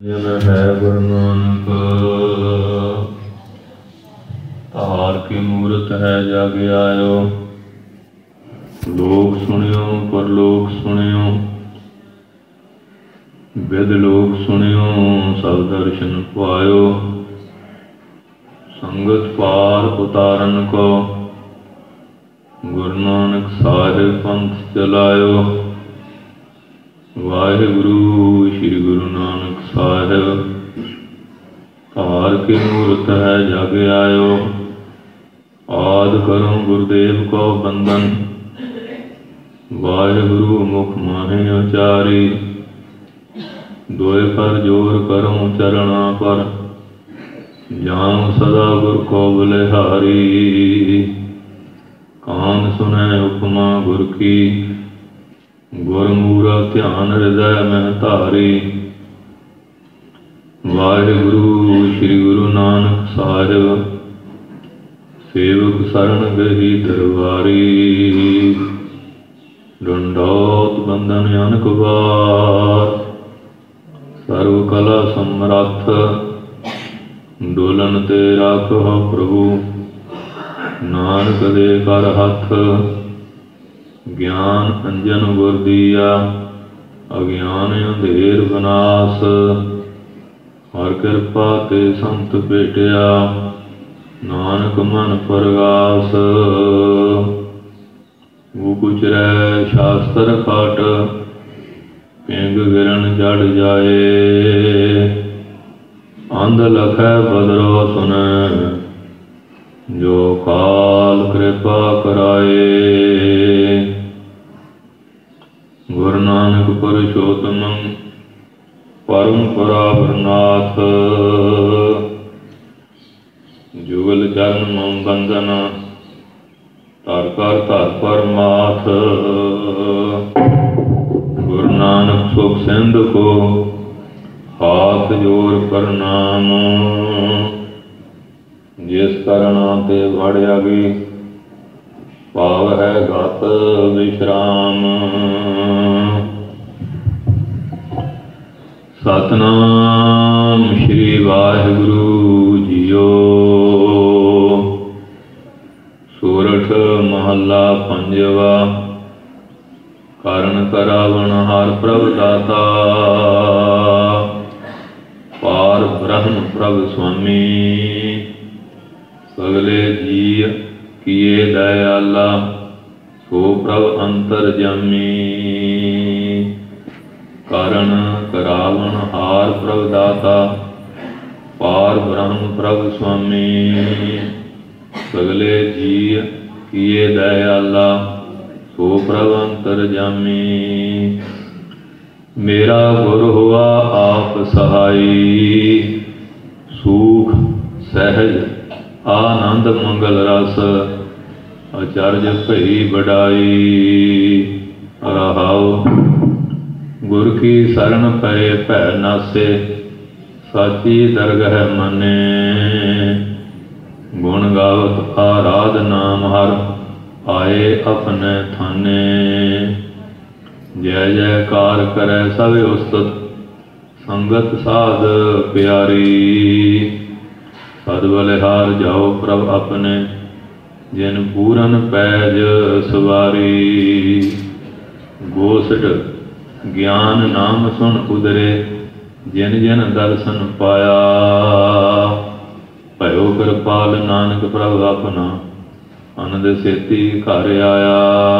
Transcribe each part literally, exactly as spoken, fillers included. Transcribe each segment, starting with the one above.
ਜਨ ਹੈ ਗੁਰੂ ਨਾਨਕ ਧਾਰ ਕੀ ਮੂਰਤ ਹੈ ਜਗ ਆਇਓ। ਲੋਕ ਸੁਣਿਓ ਪਰਲੋਕ ਸੁਣਿਓ, ਵਿਦ ਲੋਕ ਸੁਣਿਓ ਸਭ ਦਰਸ਼ਨ ਪਾਇਓ। ਸੰਗਤ ਪਾਰ ਉਤਾਰਨ ਕੋ ਗੁਰੂ ਨਾਨਕ ਸਾਹਿਬ ਪੰਥ ਚਲਾਇਓ। ਵਾਹਿਗੁਰੂ ਸ਼੍ਰੀ ਗੁਰੂ ਨਾਨਕ ਸਾਹਿਬ ਧਾਰ ਕੀ ਮੂਰਤ ਹੈ ਜਗ ਆਇਓ। ਆਦਿ ਕਰੋ ਗੁਰਦੇਵ ਕੋ ਬੰਦਨ, ਵਾਹਿਗੁਰੂ ਮੁਖ ਮਾਹੇ ਉਚਾਰੀ। ਦੋਇ ਕਰ ਜੋਰ ਕਰੋ ਚਰਣਾ ਪਰ, ਜਾਮ ਸਦਾ ਗੁਰ ਕੋ ਬਲਿਹਾਰੀ। ਕਾਨ ਸੁਨੈ ਉਪਮਾ ਗੁਰ ਕੀ, ਗੁਰਮੂਰਾ ਧਿਆਨ ਹਿਰਦੈ ਮਹਿ ਧਾਰੀ। ਵਾਹਿਗੁਰੂ ਸ਼੍ਰੀ ਗੁਰੂ ਨਾਨਕ ਸਾਹਿਬ ਸੇਵਕ ਸਰਣ ਗਹੀ ਦਰਬਾਰੀ। ਡੰਡੌਤ ਬੰਦਨ ਅਨਕ ਵਾਰ, ਸਰਵ ਕਲਾ ਸਮਰੱਥ। ਡੋਲਣ ਤੇ ਰਾਖੋ ਪ੍ਰਭੂ, ਨਾਨਕ ਦੇ ਕਰ ਹੱਥ। ਗਿਆਨ ਅੰਜਨ ਗੁਰ ਦੀਆ, ਅਗਿਆਨ ਅੰਧੇਰ ਵਿਨਾਸ਼। ਹਰ ਕਿਰਪਾ ਤੇ ਸੰਤ ਭੇਟਿਆ, ਨਾਨਕ ਮਨ ਪਰਗਾਸ। ਉਪੁਚਰੈ ਸ਼ਾਸਤਰ ਖਾਟ, ਪਿੰਗ ਗਿਰਨ ਜੜ ਜਾਏ। ਅੰਧ ਲਖੈ ਬਦਰੋ ਸੁਨੈ, ਜੋ ਕਾਲ ਕਿਰਪਾ ਕਰਾਏ। ਗੁਰੂ ਨਾਨਕ ਪੁਰਸ਼ੋਤਮੰ ਪਰਮ ਪਰਾਬਰਨਾਥ। ਜੁਗਲ ਚਰਨ ਮਮ ਬੰਦਨ, ਧਰ ਕਰ ਧਰ ਪਰਮਾਥ। ਗੁਰੂ ਨਾਨਕ ਸੁਖ ਸਿੰਧ ਕੋ, ਹਾਥ ਜੋਰ ਪ੍ਰਣਾਮ। ਜਿਸ ਕਰਣਾ ਤੇ ਵੜਿਆ ਗਈ, ਭਾਵ ਹੈ ਗਤ ਵਿਸ਼ਰਾਮ। ਸਤਿਨਾਮ ਸ਼੍ਰੀ ਵਾਹਿਗੁਰੂ ਜੀਓ। ਸੋਰਠ ਮਹੱਲਾ ਪੰਜਵਾ। ਕਰਨ ਕਰਾਵਣ ਹਰ ਪ੍ਰਭ ਦਾਤਾ, ਪਾਰ ਬ੍ਰਹਮ ਪ੍ਰਭ ਸੁਆਮੀ। ਸਗਲੇ ਜੀਅ ਕੀਏ ਦਇਆਲਾ, ਸੋ ਪ੍ਰਭ ਅੰਤਰਜਾਮੀ। ਕਰਨ ਕਰਾਵਣ ਹਾਰ ਪ੍ਰਭ ਦਾਤਾ, ਪਾਰ ਬ੍ਰਹਮ ਪ੍ਰਭ ਸੁਆਮੀ। ਸਗਲੇ ਜੀਅ ਕੀਏ ਦਇਆਲਾ, ਸੋ ਪ੍ਰਭ ਅੰਤਰਜਾਮੀ। ਮੇਰਾ ਗੁਰ ਹੋਆ ਆਪ ਸਹਾਈ, ਸੂਖ ਸਹਿਜ ਆਨੰਦ ਮੰਗਲ ਰਸ। ਅਚਰਜ ਭਈ ਵਡਾਈ। ਰਹਾਉ ਗੁਰ ਕੀ ਸਰਣ ਪਏ ਭੈ ਨਾਸੇ, ਸਾਚੀ ਦਰਗਹਿ ਮੰਨੇ। ਗੁਣ ਗਾਵਤ ਆਰਾਧ ਨਾਮ ਹਰ, ਆਏ ਆਪਣੇ ਥਾਨੇ। ਜੈ ਜੈਕਾਰ ਕਰੈ ਸਭ ਉਸਤਤ, ਸੰਗਤ ਸਾਧ ਪਿਆਰੀ। ਸਦ ਬਲਿਹਾਰ ਜਾਓ ਪ੍ਰਭ ਆਪਣੇ, ਜਿਨ ਪੂਰਨ ਪੈਜ ਸਵਾਰੀ। ਗੋਸਟ ਗਿਆਨ ਨਾਮ ਸੁਣ ਉਦਰੇ, ਜਿਨ ਜਿਨ ਦਰਸ਼ਨ ਪਾਇਆ। ਭਇਓ ਕਿਰਪਾਲ ਨਾਨਕ ਪ੍ਰਭ ਆਪਣਾ, ਆਨੰਦ ਸੇਤੀ ਘਰ ਆਇਆ।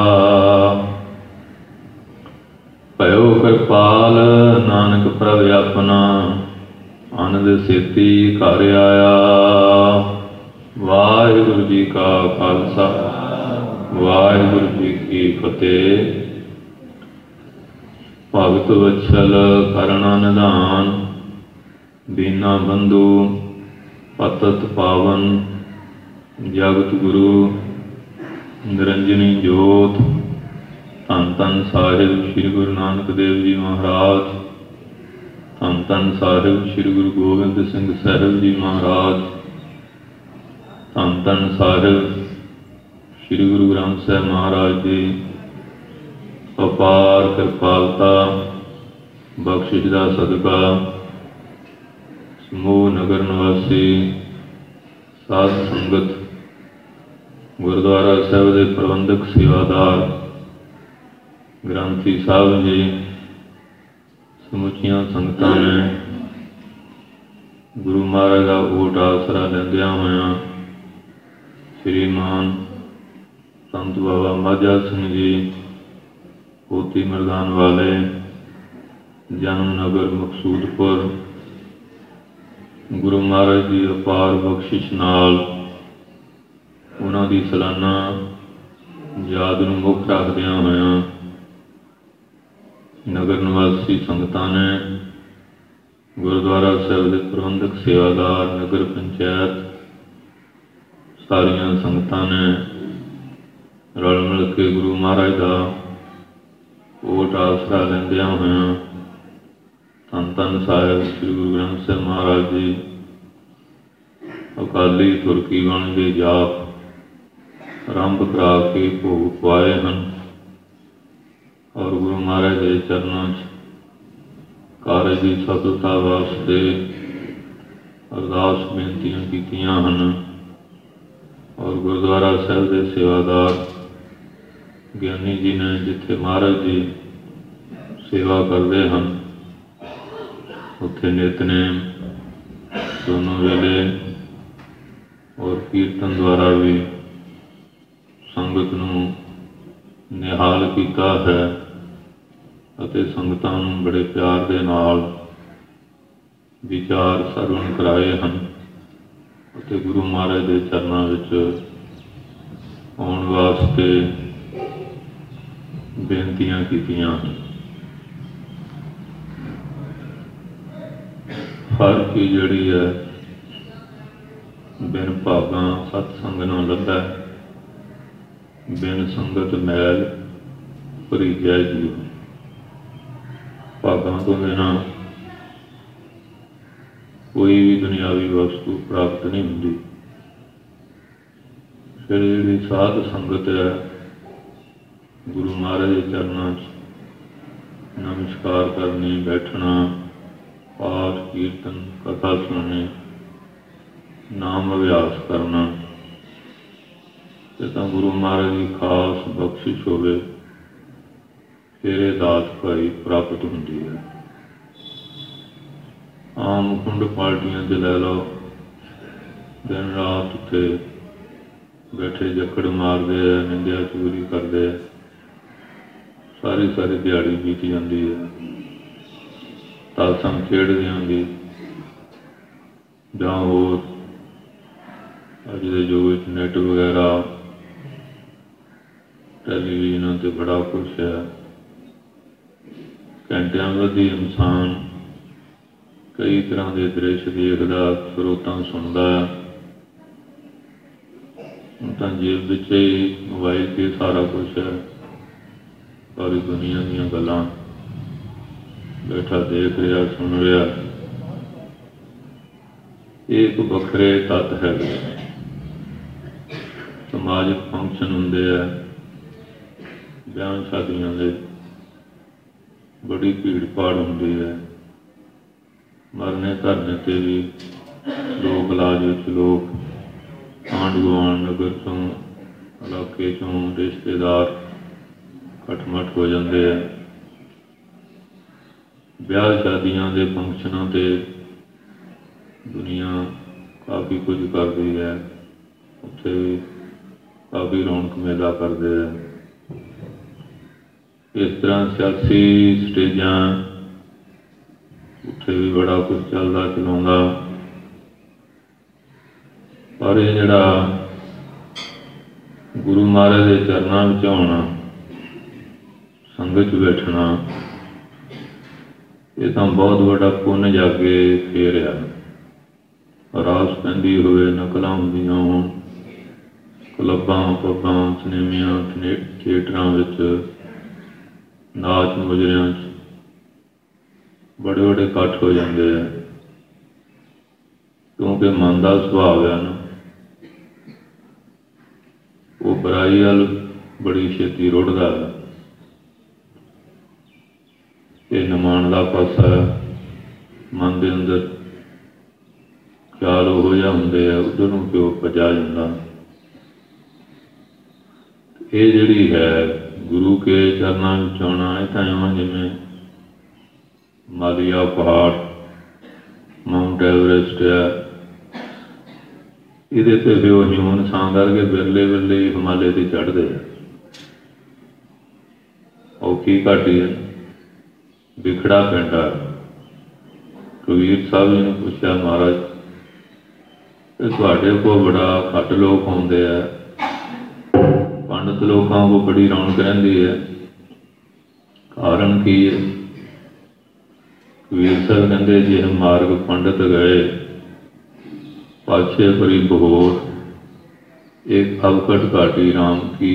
ਭਇਓ ਕਿਰਪਾਲ ਨਾਨਕ ਪ੍ਰਭ ਆਪਣਾ, ਆਨੰਦ ਸੇਤੀ ਘਰ ਆਇਆ। ਵਾਹਿਗੁਰੂ ਜੀ ਕਾ ਖਾਲਸਾ, ਵਾਹਿਗੁਰੂ ਜੀ ਕੀ ਫਤਿਹ। ਭਗਤ ਵਛਲ ਕਰਣਾ ਨਿਧਾਨ, ਦੀਨਾ ਬੰਧੂ ਪਤਤ ਪਾਵਨ। ਜਗਤ ਗੁਰੂ ਨਿਰੰਜਨੀ ਜੋਤ। ਧੰਨ ਧੰਨ ਸਾਹਿਬ ਸ਼੍ਰੀ ਗੁਰੂ ਨਾਨਕ ਦੇਵ ਜੀ ਮਹਾਰਾਜ। ਧੰਨ ਧੰਨ ਸਾਹਿਬ ਸ਼੍ਰੀ ਗੁਰੂ ਗੋਬਿੰਦ ਸਿੰਘ ਸਾਹਿਬ ਜੀ ਮਹਾਰਾਜ। ਧੰਨ ਧੰਨ ਸਾਹਿਬ ਸ਼੍ਰੀ ਗੁਰੂ ਗ੍ਰੰਥ ਸਾਹਿਬ ਮਹਾਰਾਜ ਜੀ। ਅਪਾਰ ਕਿਰਪਾਲਤਾ ਬਖਸ਼ਿਸ਼ ਦਾ ਸਦਕਾ नगर निवासी साध संगत, गुरुद्वारा साहिब के प्रबंधक सेवादार, ग्रंथी साहब जी, समुचिया संगतां ने गुरु महाराज का ओट आसरा लैंदिया होया श्रीमान संत बाबा माझा सिंह जी पोती मरदान वाले, जन्म नगर मकसूदपुर, गुरु महाराज की अपार बख्शिश नाल उन्हां दी सालाना याद नूं मुख रखदियां होया नगर निवासी संगतां ने, गुरुद्वारा साहिब के प्रबंधक सेवादार, नगर पंचायत, सारियां संगतां ने रल मिल के गुरु महाराज का ओट आसरा लैंदियां होया धन धन साहिब श्री गुरु ग्रंथ साहिब महाराज जी अकाली तुरकी बन के जाप आरंभ करा के भोग पवाए हैं और गुरु महाराज के चरणों कारज की सफलता वास्ते अरदास बेनतियां कीतियां हन और गुरुद्वारा साहिब के सेवादार ज्ञानी जी ने जिथे महाराज जी सेवा करते हैं उत्थे नितनेम दोनों वेले और कीर्तन द्वारा भी संगत नूं निहाल किया है अते संगतां नूं बड़े प्यार दे नाल विचार सरवण कराए हैं अते गुरु महाराज के चरणों विच आउण वास्ते बेनतियां कीतियां हैं। हर की जड़ी है बिन भागां सतसंग न लभै, बिन संगत मैल भरीजै जीव। भागां तो बिना कोई भी दुनियावी वस्तु प्राप्त नहीं होती। फिर जी साध संगत है गुरु महाराज के चरणों नमस्कार करनी, बैठना, पाठ कीर्तन कथा सुननी, नाम अभ्यास करना, तो गुरु महाराज की खास बख्शिश होवे फिर दात भाई प्राप्त होती है। आम कुंड पार्टियां च लै लो, दिन रात उत्थे बैठे जकड़ मारते हैं, निंदिया चूरी करते हैं, सारी सारी दिहाड़ी बीत जाती है। तालसम खेड़दियां दी जां होर अज दे युग विच नैट वगैरह टैलीविजन ते बड़ा कुछ है। घंटियां बधी इंसान कई तरह के दृश्य देखदा, स्रोतां सुनदा, हुण तां जेब विच ही मोबाइल ते सारा कुछ है। सारी दुनिया दीयां गल्लां बैठा देख रहा, सुन रहा। एक बखरे तत्त है। समाजिक फंक्शन होंदे है, ब्याह शादियां दे बड़ी भीड़ भाड़ होंदी है। मरने धरने ते भी लोक इलाज विच लोग आंढ गुआंढ नगर चों इलाके चों रिश्तेदार खटमट हो जाते हैं। ब्याह शादियां दे फंक्शनां ते दुनिया काफ़ी कुछ करती है, उत्थे भी काफ़ी रौनक मेला करते हैं। इस तरह सियासी स्टेजां उत्थे भी बड़ा कुछ चलदा चलाउंदा, पर ये जिहड़ा गुरु महाराज के चरणों में आउणा, संगत बैठना, ये तो बहुत बड़ा पुण्य जाके फेर आ। रास पैंदी होवे, नकलां हुंदियां होण, क्लबां पबां सिनेमियां थिएटरां विच, नाच मुजरियां बड़े बड़े इकट्ठ हो जाते हैं, क्योंकि मन का सुभाव है ना, वो बुराई वाल बड़ी छेती रुढ़दा है। ये नमान का पासा मन के अंदर ਉਹੋ ਜਿਹਾ ਹੁੰਦੇ ਆ, ਉੱਧਰ ਨੂੰ ਪਿਓ ਭੱਜਾ ਜਾਂਦਾ। ਇਹ ਜਿਹੜੀ ਹੈ ਗੁਰੂ ਕੇ ਚਰਨਾਂ ਵਿੱਚ ਆਉਣਾ, ਇਹ ਤਾਂ ਇਉਂ ਜਿਵੇਂ ਹਿਮਾਲਿਆ ਪਹਾੜ, ਮਾਊਂਟ ਐਵਰੈਸਟ ਆ, ਇਹਦੇ 'ਤੇ ਵੀ ਉਹ ਹਿਊਨ ਸਾਂ ਕਰਕੇ ਵਿਰਲੇ ਵਿਰਲੇ ਹਿਮਾਲੇ 'ਤੇ ਚੜ੍ਹਦੇ ਆ। ਔਖੀ ਘਾਟੀ ਹੈ, ਬਿਖੜਾ ਪਿੰਡ ਆ। ਕਬੀਰ ਸਾਹਿਬ ਜੀ ਨੂੰ ਪੁੱਛਿਆ, ਮਹਾਰਾਜ ਇਹ ਤੁਹਾਡੇ ਕੋਲ ਬੜਾ ਘੱਟ ਲੋਕ ਆਉਂਦੇ ਆ, ਪੰਡਤ ਲੋਕਾਂ ਕੋਲ ਬੜੀ ਰੌਣਕ ਰਹਿੰਦੀ ਹੈ, ਕਾਰਨ ਕੀ ਹੈ? ਕਬੀਰ ਸਾਹਿਬ ਕਹਿੰਦੇ, ਜੇ ਮਾਰਗ ਪੰਡਤ ਗਏ ਪਾਛੇ ਪਰੀ ਬਹੋਰ, ਇੱਕ ਅਵਕਟ ਘਾਟੀ ਰਾਮ ਕੀ।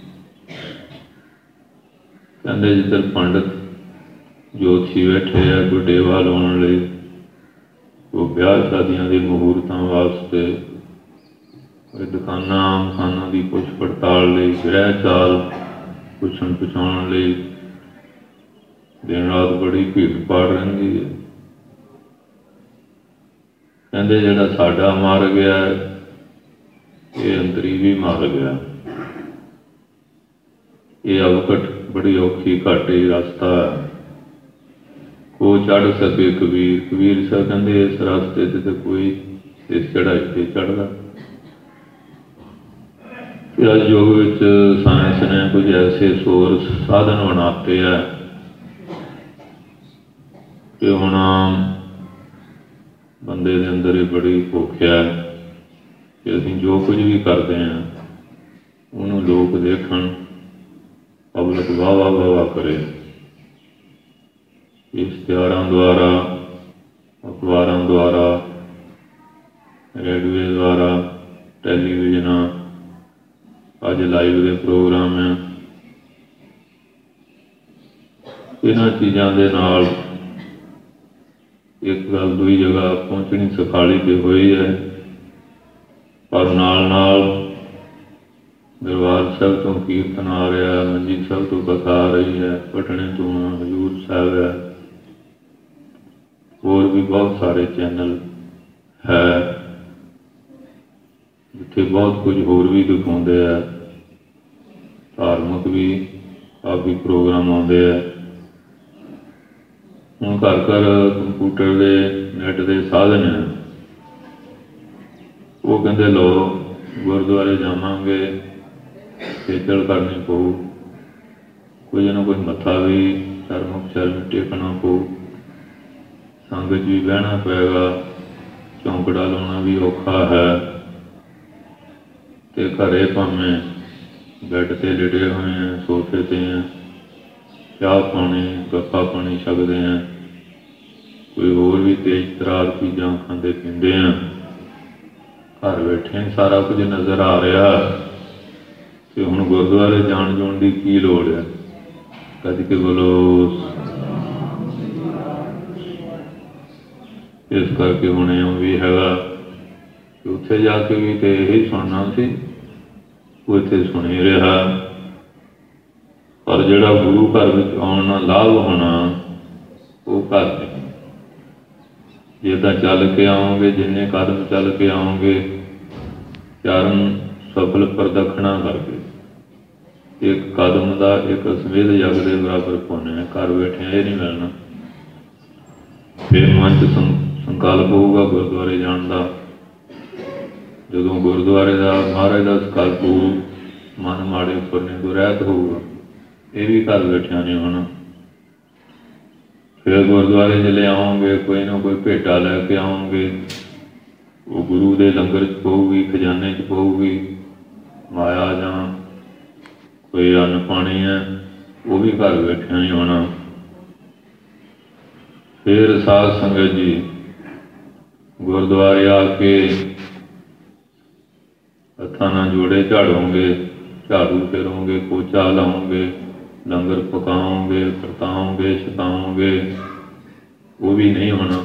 ਕਹਿੰਦੇ ਜਿੱਧਰ ਪੰਡਤ ਜੋਤਸ਼ੀ ਬੈਠੇ ਆ ਕੋਈ ਡੇਵਾ ਲਾਉਣ ਲਈ, ਉਹ ਵਿਆਹ ਸ਼ਾਦੀਆਂ ਦੇ ਮਹੂਰਤਾਂ ਵਾਸਤੇ, ਕੋਈ ਦੁਕਾਨਾਂ ਮਕਾਨਾਂ ਦੀ ਪੁੱਛ ਪੜਤਾਲ ਲਈ, ਗ੍ਰਹਿ ਚਾਲ ਪੁੱਛਣ ਪਛਾਉਣ ਲਈ ਦਿਨ ਰਾਤ ਬੜੀ ਭੀੜ ਭਾੜ ਰਹਿੰਦੀ ਹੈ। ਕਹਿੰਦੇ ਜਿਹੜਾ ਸਾਡਾ ਮਾਰ ਗਿਆ, ਇਹ ਅੰਤਰੀ ਵੀ ਮਾਰ ਗਿਆ। ਇਹ ਅਵਕਟ ਬੜੀ ਔਖੀ ਘਾਟੀ ਰਸਤਾ ਹੈ, ਕੋ ਚੜ੍ਹ ਸਕੇ ਕਬੀਰ। ਕਬੀਰ ਸਾਹਿਬ ਕਹਿੰਦੇ ਇਸ ਰਸਤੇ 'ਤੇ ਤਾਂ ਕੋਈ ਇਸ ਚੜ੍ਹਾਈ 'ਤੇ ਚੜ੍ਹਦਾ। ਅੱਜ ਯੁੱਗ ਵਿੱਚ ਸਾਇੰਸ ਨੇ ਕੁਝ ਐਸੇ ਸੋਰਸ ਸਾਧਨ ਬਣਾਤੇ ਹੈ ਕਿ ਹੁਣ ਬੰਦੇ ਦੇ ਅੰਦਰ ਇਹ ਬੜੀ ਭੁੱਖ ਹੈ ਕਿ ਅਸੀਂ ਜੋ ਕੁਝ ਵੀ ਕਰਦੇ ਹਾਂ ਉਹਨੂੰ ਲੋਕ ਦੇਖਣ, ਪਬਲਿਕ ਵਾਹ ਵਾਹ ਵਾਹ ਵਾਹ ਕਰੇ। ਇਸ਼ਤਿਹਾਰਾਂ ਦੁਆਰਾ, ਅਖਬਾਰਾਂ ਦੁਆਰਾ, ਰੇਡੀਓ ਦੁਆਰਾ, ਟੈਲੀਵਿਜ਼ਨਾਂ, ਅੱਜ ਲਾਈਵ ਦੇ ਪ੍ਰੋਗਰਾਮ ਹੈ, ਇਹਨਾਂ ਚੀਜ਼ਾਂ ਦੇ ਨਾਲ ਇੱਕ ਗੱਲ ਦੂਜੀ ਜਗ੍ਹਾ ਪਹੁੰਚਣੀ ਸੁਖਾਲੀ ਤੇ ਹੋਈ ਹੈ। ਪਰ ਨਾਲ ਨਾਲ ਦਰਬਾਰ ਸਾਹਿਬ ਤੋਂ ਕੀਰਤਨ ਆ ਰਿਹਾ, ਮੰਜੀ ਸਾਹਿਬ ਤੋਂ ਕਥਾ ਆ ਰਹੀ ਹੈ, ਪਟਨੇ ਤੋਂ ਹਜ਼ੂਰ ਸਾਹਿਬ ਹੈ, ਹੋਰ ਵੀ ਬਹੁਤ ਸਾਰੇ ਚੈਨਲ ਹੈ ਜਿੱਥੇ ਬਹੁਤ ਕੁਝ ਹੋਰ ਵੀ ਦਿਖਾਉਂਦੇ ਆ, ਧਾਰਮਿਕ ਵੀ ਕਾਫੀ ਪ੍ਰੋਗਰਾਮ ਆਉਂਦੇ ਆ। ਹੁਣ ਘਰ ਘਰ ਕੰਪਿਊਟਰ ਦੇ, ਨੈੱਟ ਦੇ ਸਾਧਨ ਹੈ। ਉਹ ਕਹਿੰਦੇ ਲਓ ਗੁਰਦੁਆਰੇ ਜਾਵਾਂਗੇ, ਖੇਚਲ ਕਰਨੀ ਪਊ, ਕੁਝ ਨਾ ਕੁਝ ਮੱਥਾ ਵੀ ਧਰਮਕ ਚਰਨ ਟੇਕਣਾ ਪਊ, ਸੰਗਤ ਵੀ ਬਹਿਣਾ ਪਏਗਾ, ਚੌਂਕੜਾ ਲਾਉਣਾ ਵੀ ਔਖਾ ਹੈ, ਅਤੇ ਘਰੇ ਭਾਵੇਂ ਬੈੱਡ 'ਤੇ ਲਿਟੇ ਹੋਏ ਹਾਂ, ਸੋਫੇ 'ਤੇ ਹਾਂ, ਚਾਹ ਪਾਣੀ ਗੱਪਾ ਪਾਣੀ ਛਕਦੇ ਹਾਂ, ਕੋਈ ਹੋਰ ਵੀ ਤੇਜ਼ ਤਰਾਰ ਚੀਜ਼ਾਂ ਖਾਂਦੇ ਪੀਂਦੇ ਹਾਂ। ਘਰ ਬੈਠੇ ਸਾਰਾ ਕੁਝ ਨਜ਼ਰ ਆ ਰਿਹਾ ਅਤੇ ਹੁਣ ਗੁਰਦੁਆਰੇ ਜਾਣ ਜਾਣ ਦੀ ਕੀ ਲੋੜ ਹੈ? ਕੱਜ ਕੇ ਬੋਲੋ। ਇਸ ਕਰਕੇ ਹੁਣ ਇਉਂ ਵੀ ਹੈਗਾ ਕਿ ਉੱਥੇ ਜਾ ਕੇ ਵੀ ਤਾਂ ਇਹੀ ਸੁਣਨਾ ਸੀ, ਉਹ ਇੱਥੇ ਸੁਣੀ ਰਿਹਾ। ਪਰ ਜਿਹੜਾ ਗੁਰੂ ਘਰ ਵਿੱਚ ਆਉਣ ਨਾਲ ਲਾਭ ਹੋਣਾ ਉਹ ਘਰ ਨਹੀਂ। ਜੇ ਤਾਂ ਚੱਲ ਕੇ ਆਓਗੇ, ਜਿੰਨੇ ਕਦਮ ਚੱਲ ਕੇ ਆਓਗੇ, ਚਰਨ ਸਫਲ ਪ੍ਰਦਖਣਾ ਕਰਕੇ, ਇੱਕ ਕਦਮ ਦਾ ਇੱਕ ਸਮੇਧ ਜਗ ਦੇ ਬਰਾਬਰ ਪੁੰਨ ਹੈ। ਘਰ ਬੈਠਿਆਂ ਇਹ ਨਹੀਂ ਮਿਲਣਾ। ਫਿਰ ਮਨ 'ਚ ਸੰ ਸੰਕਲਪ ਹੋਊਗਾ ਗੁਰਦੁਆਰੇ ਜਾਣ ਦਾ। ਜਦੋਂ ਗੁਰਦੁਆਰੇ ਦਾ ਮਹਾਰਾਜ ਦਾ ਸੰਕਲਪ ਹੋਊ, ਮਨ ਮਾੜੇ ਫੁਰਨੇ ਤੋਂ ਰਹਿਤ ਹੋਊਗਾ। ਇਹ ਵੀ ਘਰ ਬੈਠਿਆਂ ਨਹੀਂ ਹੋਣਾ। ਫਿਰ ਗੁਰਦੁਆਰੇ ਜਿਹੜੇ ਆਓਗੇ, ਕੋਈ ਨਾ ਕੋਈ ਭੇਟਾ ਲੈ ਕੇ ਆਓਗੇ, ਉਹ ਗੁਰੂ ਦੇ ਲੰਗਰ 'ਚ ਪਊਗੀ, ਖਜ਼ਾਨੇ 'ਚ ਪਊਗੀ। ਮਾਇਆ ਜਾਂ ਕੋਈ ਅੰਨ ਪਾਣੀ ਹੈ, ਉਹ ਵੀ ਘਰ ਬੈਠਿਆਂ ਨਹੀਂ ਹੋਣਾ। ਫਿਰ ਸਾਧ ਸੰਗਤ ਜੀ ਗੁਰਦੁਆਰੇ ਆ ਕੇ ਹੱਥਾਂ ਨਾਲ ਜੋੜੇ ਝਾੜੋਗੇ, ਝਾੜੂ ਫੇਰੋਗੇ, ਪੋਚਾ ਲਾਓਗੇ, ਲੰਗਰ ਪਕਾਓਗੇ, ਵਰਤਾਓਗੇ, ਛਕਾਓਗੇ, ਉਹ ਵੀ ਨਹੀਂ ਹੋਣਾ।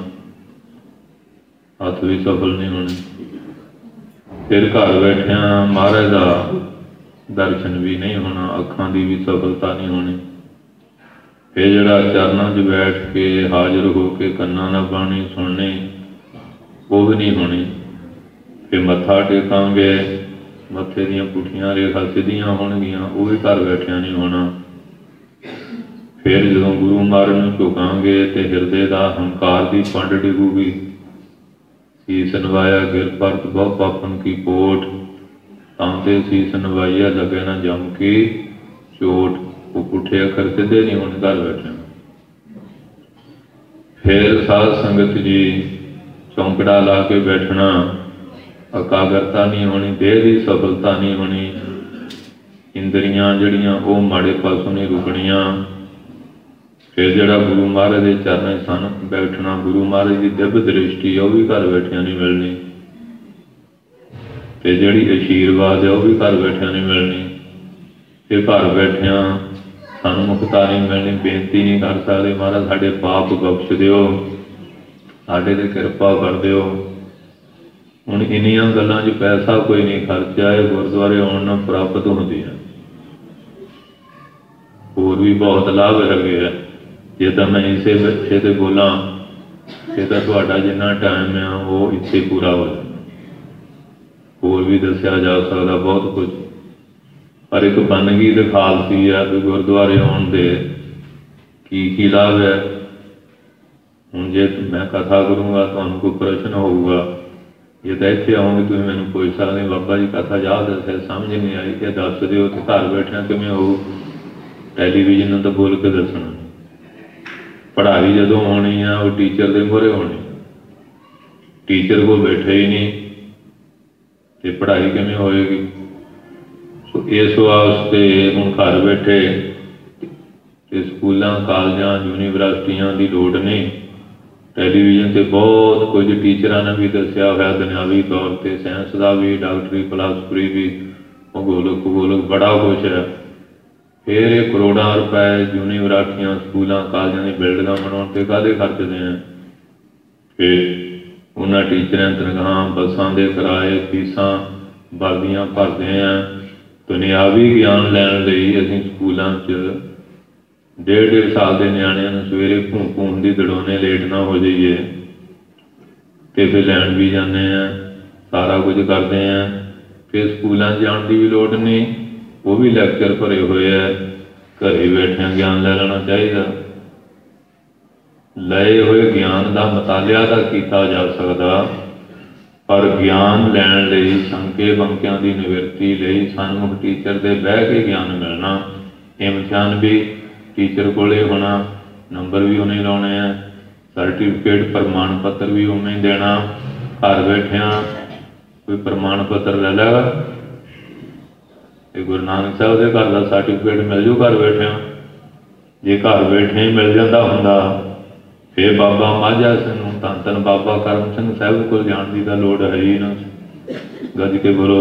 ਹੱਥ ਵੀ ਸਫਲ ਨਹੀਂ ਹੋਣੇ। ਫਿਰ ਘਰ ਬੈਠਿਆਂ ਮਹਾਰਾਜ ਦਾ ਦਰਸ਼ਨ ਵੀ ਨਹੀਂ ਹੋਣਾ, ਅੱਖਾਂ ਦੀ ਵੀ ਸਫਲਤਾ ਨਹੀਂ ਹੋਣੀ। ਫਿਰ ਜਿਹੜਾ ਚਰਨਾਂ 'ਚ ਬੈਠ ਕੇ ਹਾਜ਼ਰ ਹੋ ਕੇ ਕੰਨਾਂ ਨਾਲ ਬਾਣੀ ਸੁਣਨੀ, ਉਹ ਵੀ ਨਹੀਂ ਹੋਣੀ। फिर मत्था टेकांगे, मत्थे दीयां पुठियां रेखा सीधियां होणगियां, वो भी घर बैठिया नहीं होना। फिर जदों गुरु महाराज नूं झुकांगे तो हिरदे का हंकार की पंड डिगूगी। सीस नवाया गिर परत बहु पापन की पोट, तांते सीस नवाइया लगे ना जम की चोट। वो पुठे अखर सीधे नहीं होने घर बैठे। फिर साध संगत जी चौंकड़ा ला के बैठना, एकाग्रता नहीं होनी, देह की सफलता नहीं होनी, इंद्रियां जड़ियां वो माड़े पासों नहीं रुकनियां। फिर जड़ा गुरु महाराज के चरणों सन बैठना, गुरु महाराज की दिव्य दृष्टि है, वह भी घर बैठिया नहीं मिलनी। तो जी आशीर्वाद है वह भी घर बैठिया नहीं मिलनी। फिर घर बैठिया सानू मुक्ता नहीं मिलनी, बेनती नहीं कर सकते महाराज साढ़े पाप बख्श दिओ, साढ़े ते किरपा कर दिओ। हुण इन्नियां गल्लां च पैसा कोई नहीं खर्चा है, गुरुद्वारे आउण नाल प्राप्त होंदी है। होर भी बहुत लाभ है। जे तो मैं इसे बच्चे से बोला कि तो तुहाडा जिन्ना टाइम है वो इत्थे पूरा हो जाए। होर भी दसिया जा सकता बहुत कुछ, पर एक बनगी दिखालती है कि गुरुद्वारे आउण दे की की लाभ है। हुण जे मैं कथा करूँगा तुहानूं कोई प्रश्न होऊगा, जे तो इत्थे आओगे तुसीं मैनूं पुछ सकदे बाबा जी कथा जा दस्सिआ समझ नहीं आई, ये दस दिओ। ते घर बैठिया किवें होऊ, टैलीविजन तो बोल के दसना। पढ़ाई जदों होनी है वो टीचर के मूहरे होनी, टीचर को बैठे ही नहीं तो पढ़ाई किवें होएगी। सो इस वास्ते हुण घर बैठे तो स्कूलों कॉलेजों यूनीवर्सिटियां की लोड़ नहीं। टैलीविजन से बहुत कुछ टीचर ने भी दसिया होया, दुनियावी तौर पर साइंस का भी, डॉक्टरी फिलासफरी भी, भूगोलक भूगोलक बड़ा कुछ है। फिर ये करोड़ों रुपए यूनीवर्सिटियां स्कूलों कॉलेजों की बिल्डिंग बनाने से काहदे खर्चते हैं। फिर उन्होंने टीचर तनख्वाह, बसां के किराए, फीसां, वर्दियां भरते हैं। दुनियावी ज्ञान लैण लई असीं स्कूलों च डेढ़ डेढ़ साल के नियाणिਆਂ ਨੂੰ सवेरे घूम घूम की दड़ोने लेट ना हो जाइए तो फिर लैण भी जाते हैं, सारा कुछ करते हैं। फिर स्कूलों जाने की भी लोड़ नहीं, वो भी लैक्चर भरे हुए है, घरे बैठे ज्ञान ले लेना चाहिए। लए हुए ज्ञान का मुतालिया तो किया जा सकता, पर ज्ञान लैण लई शंके बंकियां की निवृत्ति लई सन्मुख टीचर से बह के ज्ञान मिलना। इम्तिहान भी टीचर को होना, नंबर भी उन्हें लाने हैं, सर्टिफिकेट प्रमाण पत्र भी उन्हें ही देना। घर बैठिया कोई प्रमाण पत्र ले लेगा, गुरु नानक साहब के घर का सर्टिफिकेट मिल जू घर बैठिया। जे घर बैठे ही मिल जाता होंदा फिर बाबा माझा सिंह नूं धन धन बाबा करम सिंह साहब को जाण की तो लोड़ है ही ना। गज के बोलो।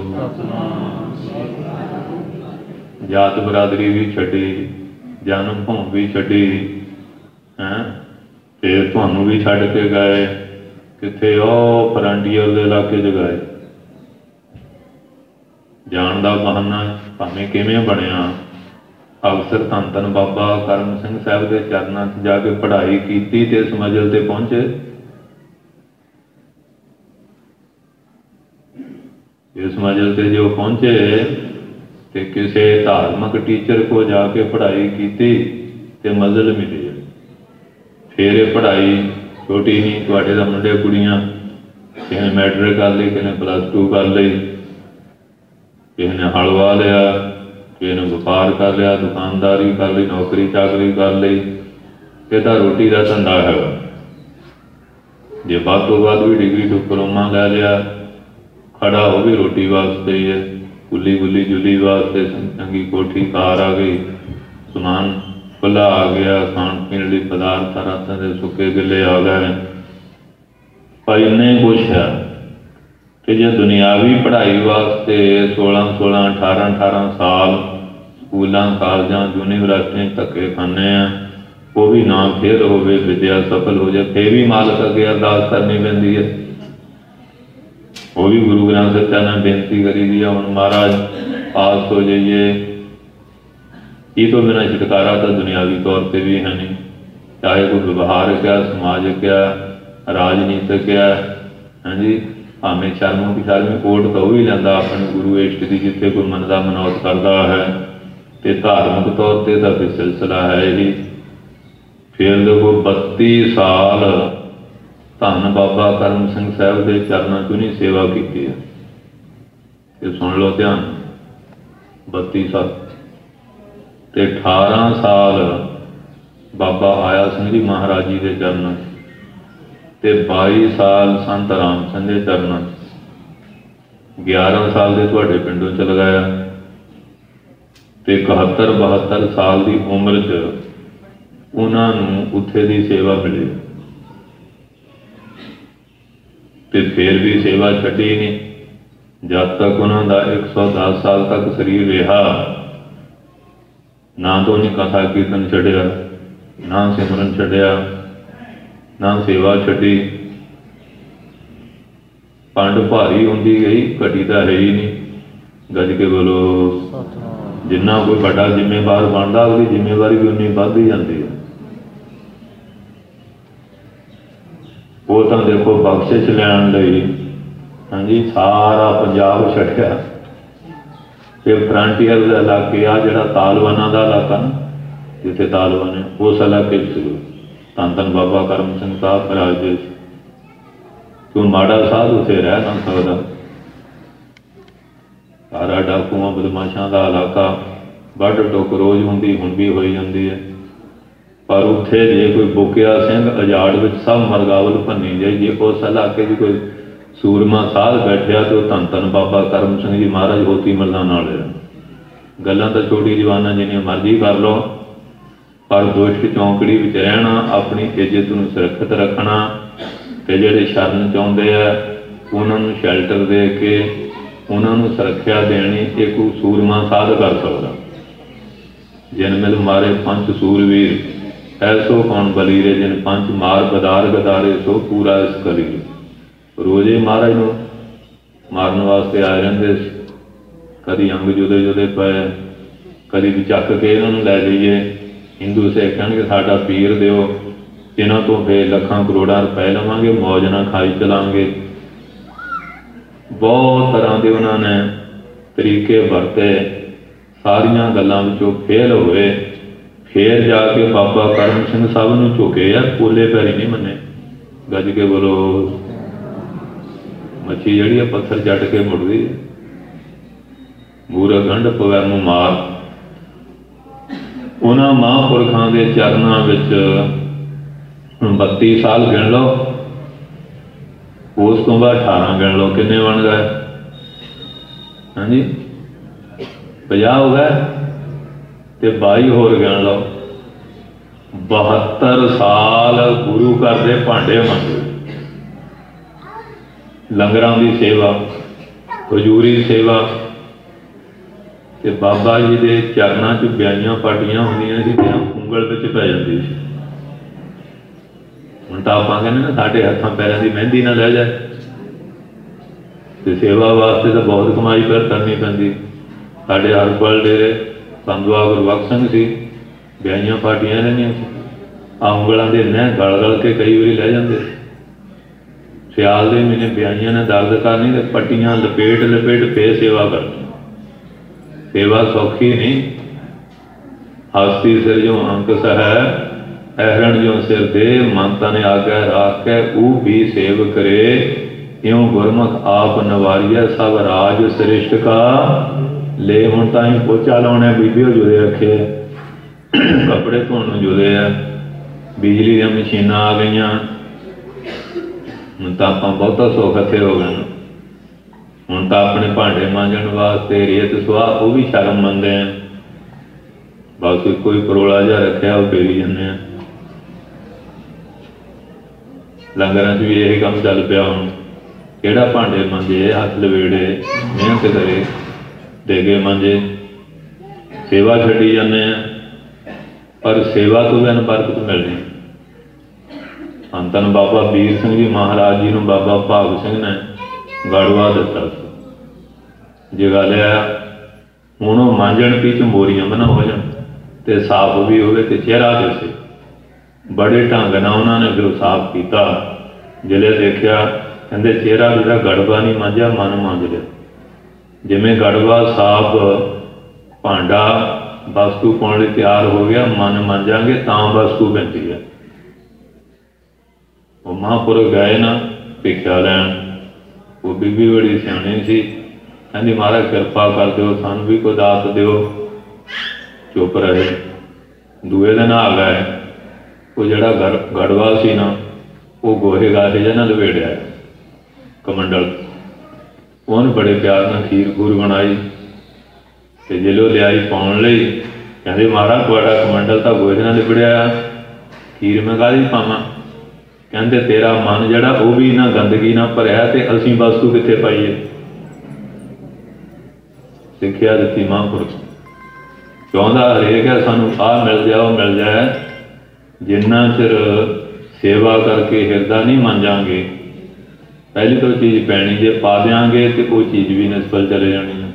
जात बरादरी भी छड्डी, जन्म भूमि भी छड्डी है, फिर तुहानूं भी छड्ड के गए कित्थे, ओ फरंटियर के इलाके च गए। जाण का बहाना भावें किवें बनिया, अफसर धन धन बाबा करम सिंह साहब के चरणों च जाके पढ़ाई की ते इस मंजिल ते पहुंचे। इस मंजिल ते जो पहुंचे तो किसी धार्मिक टीचर को जाके पढ़ाई की ते मंजिल मिली। फिर ये पढ़ाई छोटी नहीं, तुहाडे दा मुंडे कुड़ियां किसी ने मैट्रिक कर ली, किसी ने प्लस टू कर ली, किसी ने हल वाह लिया, किसी ने व्यापार कर लिया, दुकानदारी कर ली, नौकरी चाकरी कर ली। ये तो रोटी का धंधा है। जे बाद तो बाद भी डिग्री डिप्लोमा ले लिया, खड़ा हो भी रोटी वास्ते ही है, गुली गुली जुली वास्ते चंगी कोठी कार आ गई, समान खुला आ गया, खाण पीण लिए पदार्थ तरह तरह के सुके गिले आ गए, पर इन्ने कुछ है कि जो दुनियावी पढ़ाई वास्ते सोलह सोलह अठारह अठारह साल स्कूलों कॉलेजों यूनीवर्सिटियां धक्के खाने हैं, वो भी ना फेल हो विद्या सफल हो जाए, फिर भी मालक अगे अरदास करनी पैंदी है। वो भी गुरु ग्रंथ सच्चा ने बेनती करी दी है, हम महाराज पास हो जाइए। ये तो बिना छुटकारा तो दुनियावी तौर पर भी है नहीं, चाहे कोई व्यवहार क्या, समाज क्या, राजनीतिक क्या, हाँ जी, ਭਾਵੇਂ ਸ਼ਰਮੋਂ की शर्मी कोट तो भी लैंदा अपने गुरु इष्ट की, जिथे कोई मन का मनौत करता है तो धार्मिक तौर पर तो फिर सिलसिला है ही। फिर देखो बत्ती साल धन बाबा करम सिंह साहब के चरणों चों नहीं सेवा की है। ये सुन लो ध्यान, बत्ती साल ते अठारह साल बाबा आया सिंह जी महाराज जी के चरणों ते बाई साल संत राम सिंह के चरणों, ग्यारह साल के तुहाडे पिंडों च लगाया ते इकहत्तर बहत्तर साल की उम्र च उन्होंने उत्थे दी सेवा मिली ते फिर भी सेवा छड्डी नहीं। जब तक उन्होंने एक सौ दस साल तक शरीर रहा, ना तो उन्हें कथा कीर्तन छड्डिया, ना सिमरन छड्डिया, ना सेवा छड्डी। पंड भारी होंदी गई, घटी तो है ही नहीं। गज के बोलो, जिन्ना कोई बड़ा जिम्मेवार बनता उसकी जिम्मेवारी भी उन्नी बढ़ ही जाती है। वो तो देखो बख्शिश लैन लई हाँ जी सारा पंजाब छड्डिया, फिर फ्रंटियर का इलाके आ जिहड़ा तालवाना का इलाका ना, जिथे तालवान है उस इलाके शुरू धन धन बाबा करम सिंह साहब महाराज दे, क्यों माड़ा साध उत्थे रह ना सकदा। सारा डाकुआं बदमाशां का इलाका, वढ टुक रोज़ हुंदी हुण भी होई जांदी है। पर उत्थे जे कोई बुकिया सिंह अजाड़ विच सब मरगावल भन्नी जाइए, उस इलाके की कोई सूरमा साध बैठिया तो धन धन बाबा करम सिंह जी महाराज होती मरदा नाल गल्लां तां छोटी जवाना जिन्नियां मर्जी कर लो, पर दुष्ट चौंकड़ी विच रहना, अपनी इज्जत नूं सुरक्षित रखना ते जिहड़े शरण चाहुंदे आ उन्हां नूं शैल्टर दे के उन्हां नूं सुरक्षा देनी ये कोई सूरमा साध कर सकदा। जिन मिल मारे पंच सूरवीर ऐसो कौन बलीरे, जिन पंच मार बदार गदारे सो पूरा इस कलीरे। रोजे महाराज नूं मारन वास्ते आए रहिंदे सी, कदी अंग जुदे जुदे पे, कदी भी चक के इन्हां नूं लै जाइए। हिंदू सिख कहणगे साडा पीर दिओ, इन्हां तो फिर लखां करोड़ां रुपए लवांगे, मौज नाल खाई चलांगे। बहुत तरह के उन्होंने तरीके वरते, सारियां गल्लां विचों फेल होए। फिर जाके बाबा करम सिंह साहब नूं झुके, यार पोले पैरी नहीं मन्ने। गज के बोलो, मच्छी जिहड़ी है पत्थर चट के मुड़दी है, मूरा गंढ पवै मूं मार। उन्हां महापुरखां दे चरनां विच बत्ती साल गिण लो, उस तो बाद अठारह गिण लो, किन्ने बन गए? हाँ जी पचास हो गए, ते बाई होर गिण लो, बहत्तर साल गुरु घर दे भांडे मंगे, लंगरां दी सेवा, हजूरी सेवा, ते बाबा जी दे चरनां च ब्याइयां पाटियां होंदियां सी, उंगल विच पै जांदी सी। हुण तां आपां कहने ना साडे हत्थां पैरां दी मेहंदी ना लै जाए, ते सेवा वास्ते तो बहुत कमाई फिर करनी पैंदी। साडे हरपल डेरे संधवा गुरबख्श सिंह सी, ब्याइयां पाटियां रहियां सी, आ उंगलां दे नह गल गल के कई वारी लै जांदे। सियाल दे महीने ब्याइयां ने दर्द करनी ते पट्टियां लपेट लपेट फिर सेवा करनी। सेवा सौखी नहीं। हस्ती सिर जो अंक सह ऐहरण जो सिर दे, मानता ने आज्ञा राख के ऊ भी सेव करे, इउं गुरमुख आप नवारिया सब राज श्रेष्ठ का ले। हुण तां ही पोचा लाउणे बीबीओ जुदे रखे, कपड़े धोण जुदे है, बिजली दी मशीनां आ गईयां, हुण तां आपां बहुता सुख इत्थे हो गए। हुण तां अपने भांडे मांजण वास्ते रेत सुआह वो भी शर्म मंनदे हैं, बस कोई परोला जिहा रखिया वो फेरी जाने हैं। लंगरां च भी यही काम चल पिया। हुण किहड़ा भांडे मांजे, हथ लवेड़े, मेहनत करे, दे के मांजे, सेवा छड्डी जाने हैं। पर सेवा तो बिन बरकत मिलनी। धन धन बाबा वीर सिंह जी महाराज जी नूं बाबा भाग सिंह ने गड़वा दिता, जगा लिया। हुण वो मांजण पी च मोरियां बना हो जाण ते साफ भी होवे ते चेहरा दिसे। बड़े ढंग नाल उन्होंने फिर साफ किया। जिले देखा कहते चेहरा जिहड़ा गड़बा नहीं मांझा मन मांझ लिया। जिमें गड़बा साफ भांडा वस्तु पाने लई तैयार हो गया, मन मांझांगे तां वस्तु पैंदी है। वो महापुरुष गए ना भिक्षा लैन, वो बीबी बड़ी सियाणी सी, कहती महाराज कृपा कर दो सानू भी कोई दात दिओ। चुप रहे। दूए दिन आ गए, वो जिहड़ा गड़ गड़वा सी ना वो गोहे गाहे जिहा नाल लपेड़िया कमंडल, उन्हें बड़े प्यार नाल खीर खूर बनाई ते जिलो लियाई पाउण लई। कहते महाराज तुहाडा कमंडल तां गोहे नाल लिपड़िया, खीर मैं काहदी पावां? कहते तेरा मन जिहड़ा वो भी ना गंदगी ना भरिया ते असीं वस्तु कित्थे पाईए। सिक्ख्या दित्ती महापुरुष। चाहुंदा हरेक है सानू आ मिल जाए वो मिल जाए, जिन्ना चिर सेवा करके हिरदा नहीं मांजांगे पहली तो चीज़ पैनी, जे पा देंगे तो वो चीज़ भी निष्फल चले जानी है।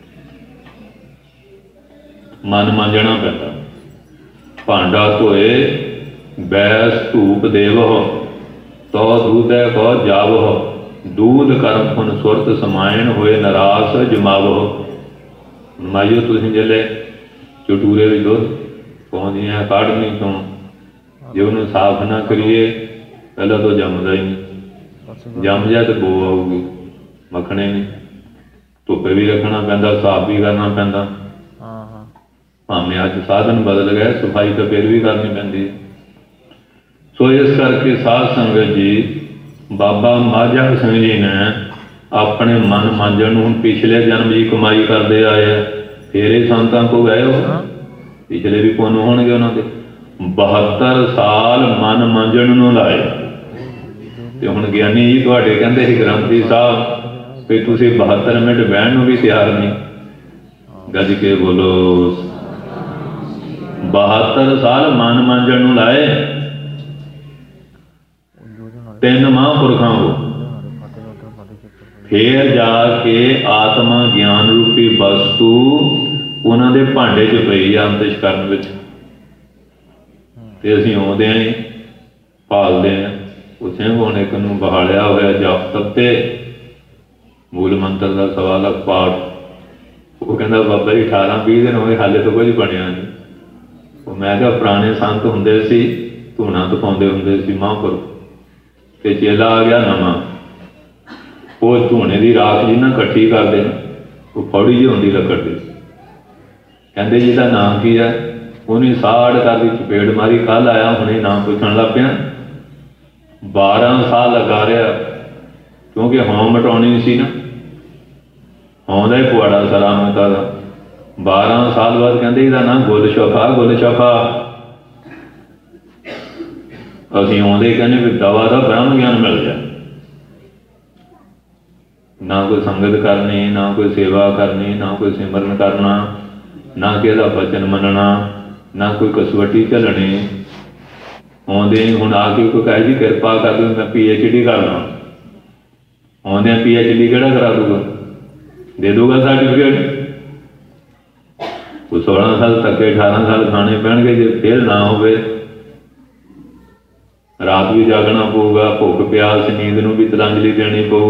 मन मांजना पैंदा। भांडा धोए बैस धूप देवो, तो दूध है कहो जावो, दूध कर्म पुन सुरत समायण होए नरास जमावो। माइयो तुसीं जिहड़े चटूरे भी दुध पाउंदियां काढ़नी तो जे उन्होंने साफ ना करिए पहला तो जमदा ही नहीं, जम जाए तो बो आऊगी, मखने नहीं। धुप्पे भी रखना पैंदा, साफ भी करना पैंदा। भावें अज साधन बदल गए, सफाई तो फिर भी करनी पैंदी है। सो इस करके साध संगत जी बाबा माझा ਸਿੰਘ जी ने अपने मन मांजण नूं पिछले जन्म जी कमाई करते आए हैं, फिर ही संतां को गए हो, पिछले भी पुन होणगे उन्होंने बहत्तर साल मन मांजण नूं लाए। ते हुण ज्ञानी जी तुहाडे कहंदे सी ग्रंथी साहब भी तुसीं बहत्तर मिनट बहण नूं भी तैयार नहीं। गज के बोलो बहत्तर साल मन मांजण नूं लाए तीन महापुरखों को, फिर जाके आत्मा ज्ञान रूपी वस्तु उन्होंने भांडे च पई आ अंतशकरण विच, ते असीं आउंदे ही पालदे हैं। उसे हुण एक नूं बहालिया होया जप तप्ते मूल मंत्र का सवा लख पाठ। वो कहंदा बाबा जी अठारह बीस दिन होए हाले तो कुछ बनिया नहीं। वो मैं कहा पुराने संत हुंदे सी धूना तपाउंदे हुंदे सी महापुरुष, ते चेला आ गया नवां, वो धूने की राख जी ना कट्ठी करते हैं, वो फौड़ी जी होंगी लकड़ की। कहते जी का नाम की है, उन्हें साड़ कर दी चपेड़ मारी, कल आया हुणे नाम पूछण लग पिया। बारह साल लगा रहा क्योंकि हों मटाउणी सी ना, हों का ही पुआड़ा सलामता का। बारह साल बाद कहते इसका नाम गुल शफा गुल शफा। असीं आउंदे कहने भी दवा का ब्रह्म ज्ञान मिल जाए, ना कोई संगत करनी, ना कोई सेवा करनी, ना कोई सिमरन करना, ना किसी का वचन मनना, ना कोई कसवटी झलनी। आउंदे हुण आके कोई कहे जी कृपा कर दो मैं पी एच डी करना, आउंदे पी एच डी किहड़ा करा दूगा, दे दूगा सर्टिफिकेट। कोई सोलह साल धक्के अठारह साल खाने पैणगे, जे फेल ना होवे रात भी जागना पऊगा, भुख प्यास नींद नूं भी तिलांजलि देनी पऊ,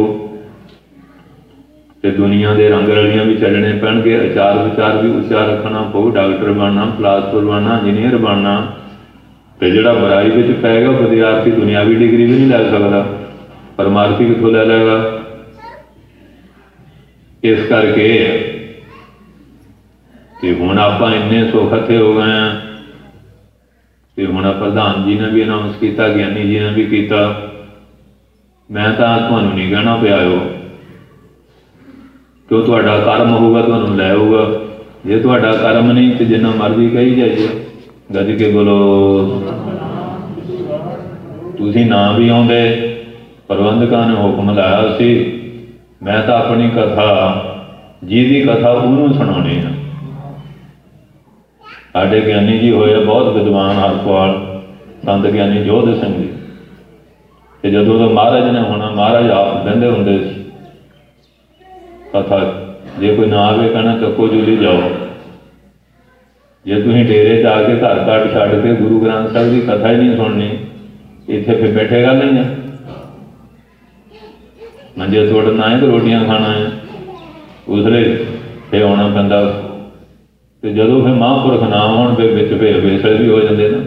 ते दुनिया के रंग रलियां भी चलने पैणगे, आचार विचार भी उच्चा रखना पऊ, डॉक्टर बनना, फिलासफर बनना, इंजीनियर बनना। तो जिहड़ा बुराई विच पै गया विद्यार्थी दुनियावी डिग्री भी नहीं लै सकदा, परमार्थी कित्थों लै लेगा। इस करके ते हुण आपां इन्ने सौखते हो गए हैं, ते हुण प्रधान जी ने भी अनाउंस किया, ज्ञानी जी ने भी किया। मैं तां तुहानूं नहीं कहना पिया हो, जो तुहाडा कर्म होगा तुहानूं लै आऊगा, जे तुहाडा कर्म नहीं तो जिन्ना मर्जी कही जाइए। गज के बोलो तुसीं ना भी आउंदे, प्रबंधकां ने हुक्म लाया सी, मैं तो अपनी कथा जिहदी कथा उहनूं सुणाउणी है। साडे ज्ञानी जी होए बहुत विद्वान हरपाल संत ज्ञानी जोध सिंह जी, ते जदों तो महाराज ने होना महाराज आप बहिंदे हुंदे सी कथा, जे कोई ना आवे कहना चक्को जूली जाओ। जे तुसीं डेरे च आके घर घट छड्ड के गुरु ग्रंथ साहिब की कथा ही नहीं सुननी, इत्थे फिर बैठेगा नहीं है। ਮੰਜੇ ਤੋੜਨ ਆਏ ਕਿ ਰੋਟੀਆਂ ਖਾਣ ਆਏ? ਉਸ ਲਈ ਫਿਰ ਆਉਣਾ ਪੈਂਦਾ। ਅਤੇ ਜਦੋਂ ਫਿਰ ਮਹਾਂਪੁਰਖ ਨਾ ਹੋਣ ਫਿਰ ਵਿੱਚ ਫਿਰ ਵੇਸਲੇ ਵੀ ਹੋ ਜਾਂਦੇ ਨਾ।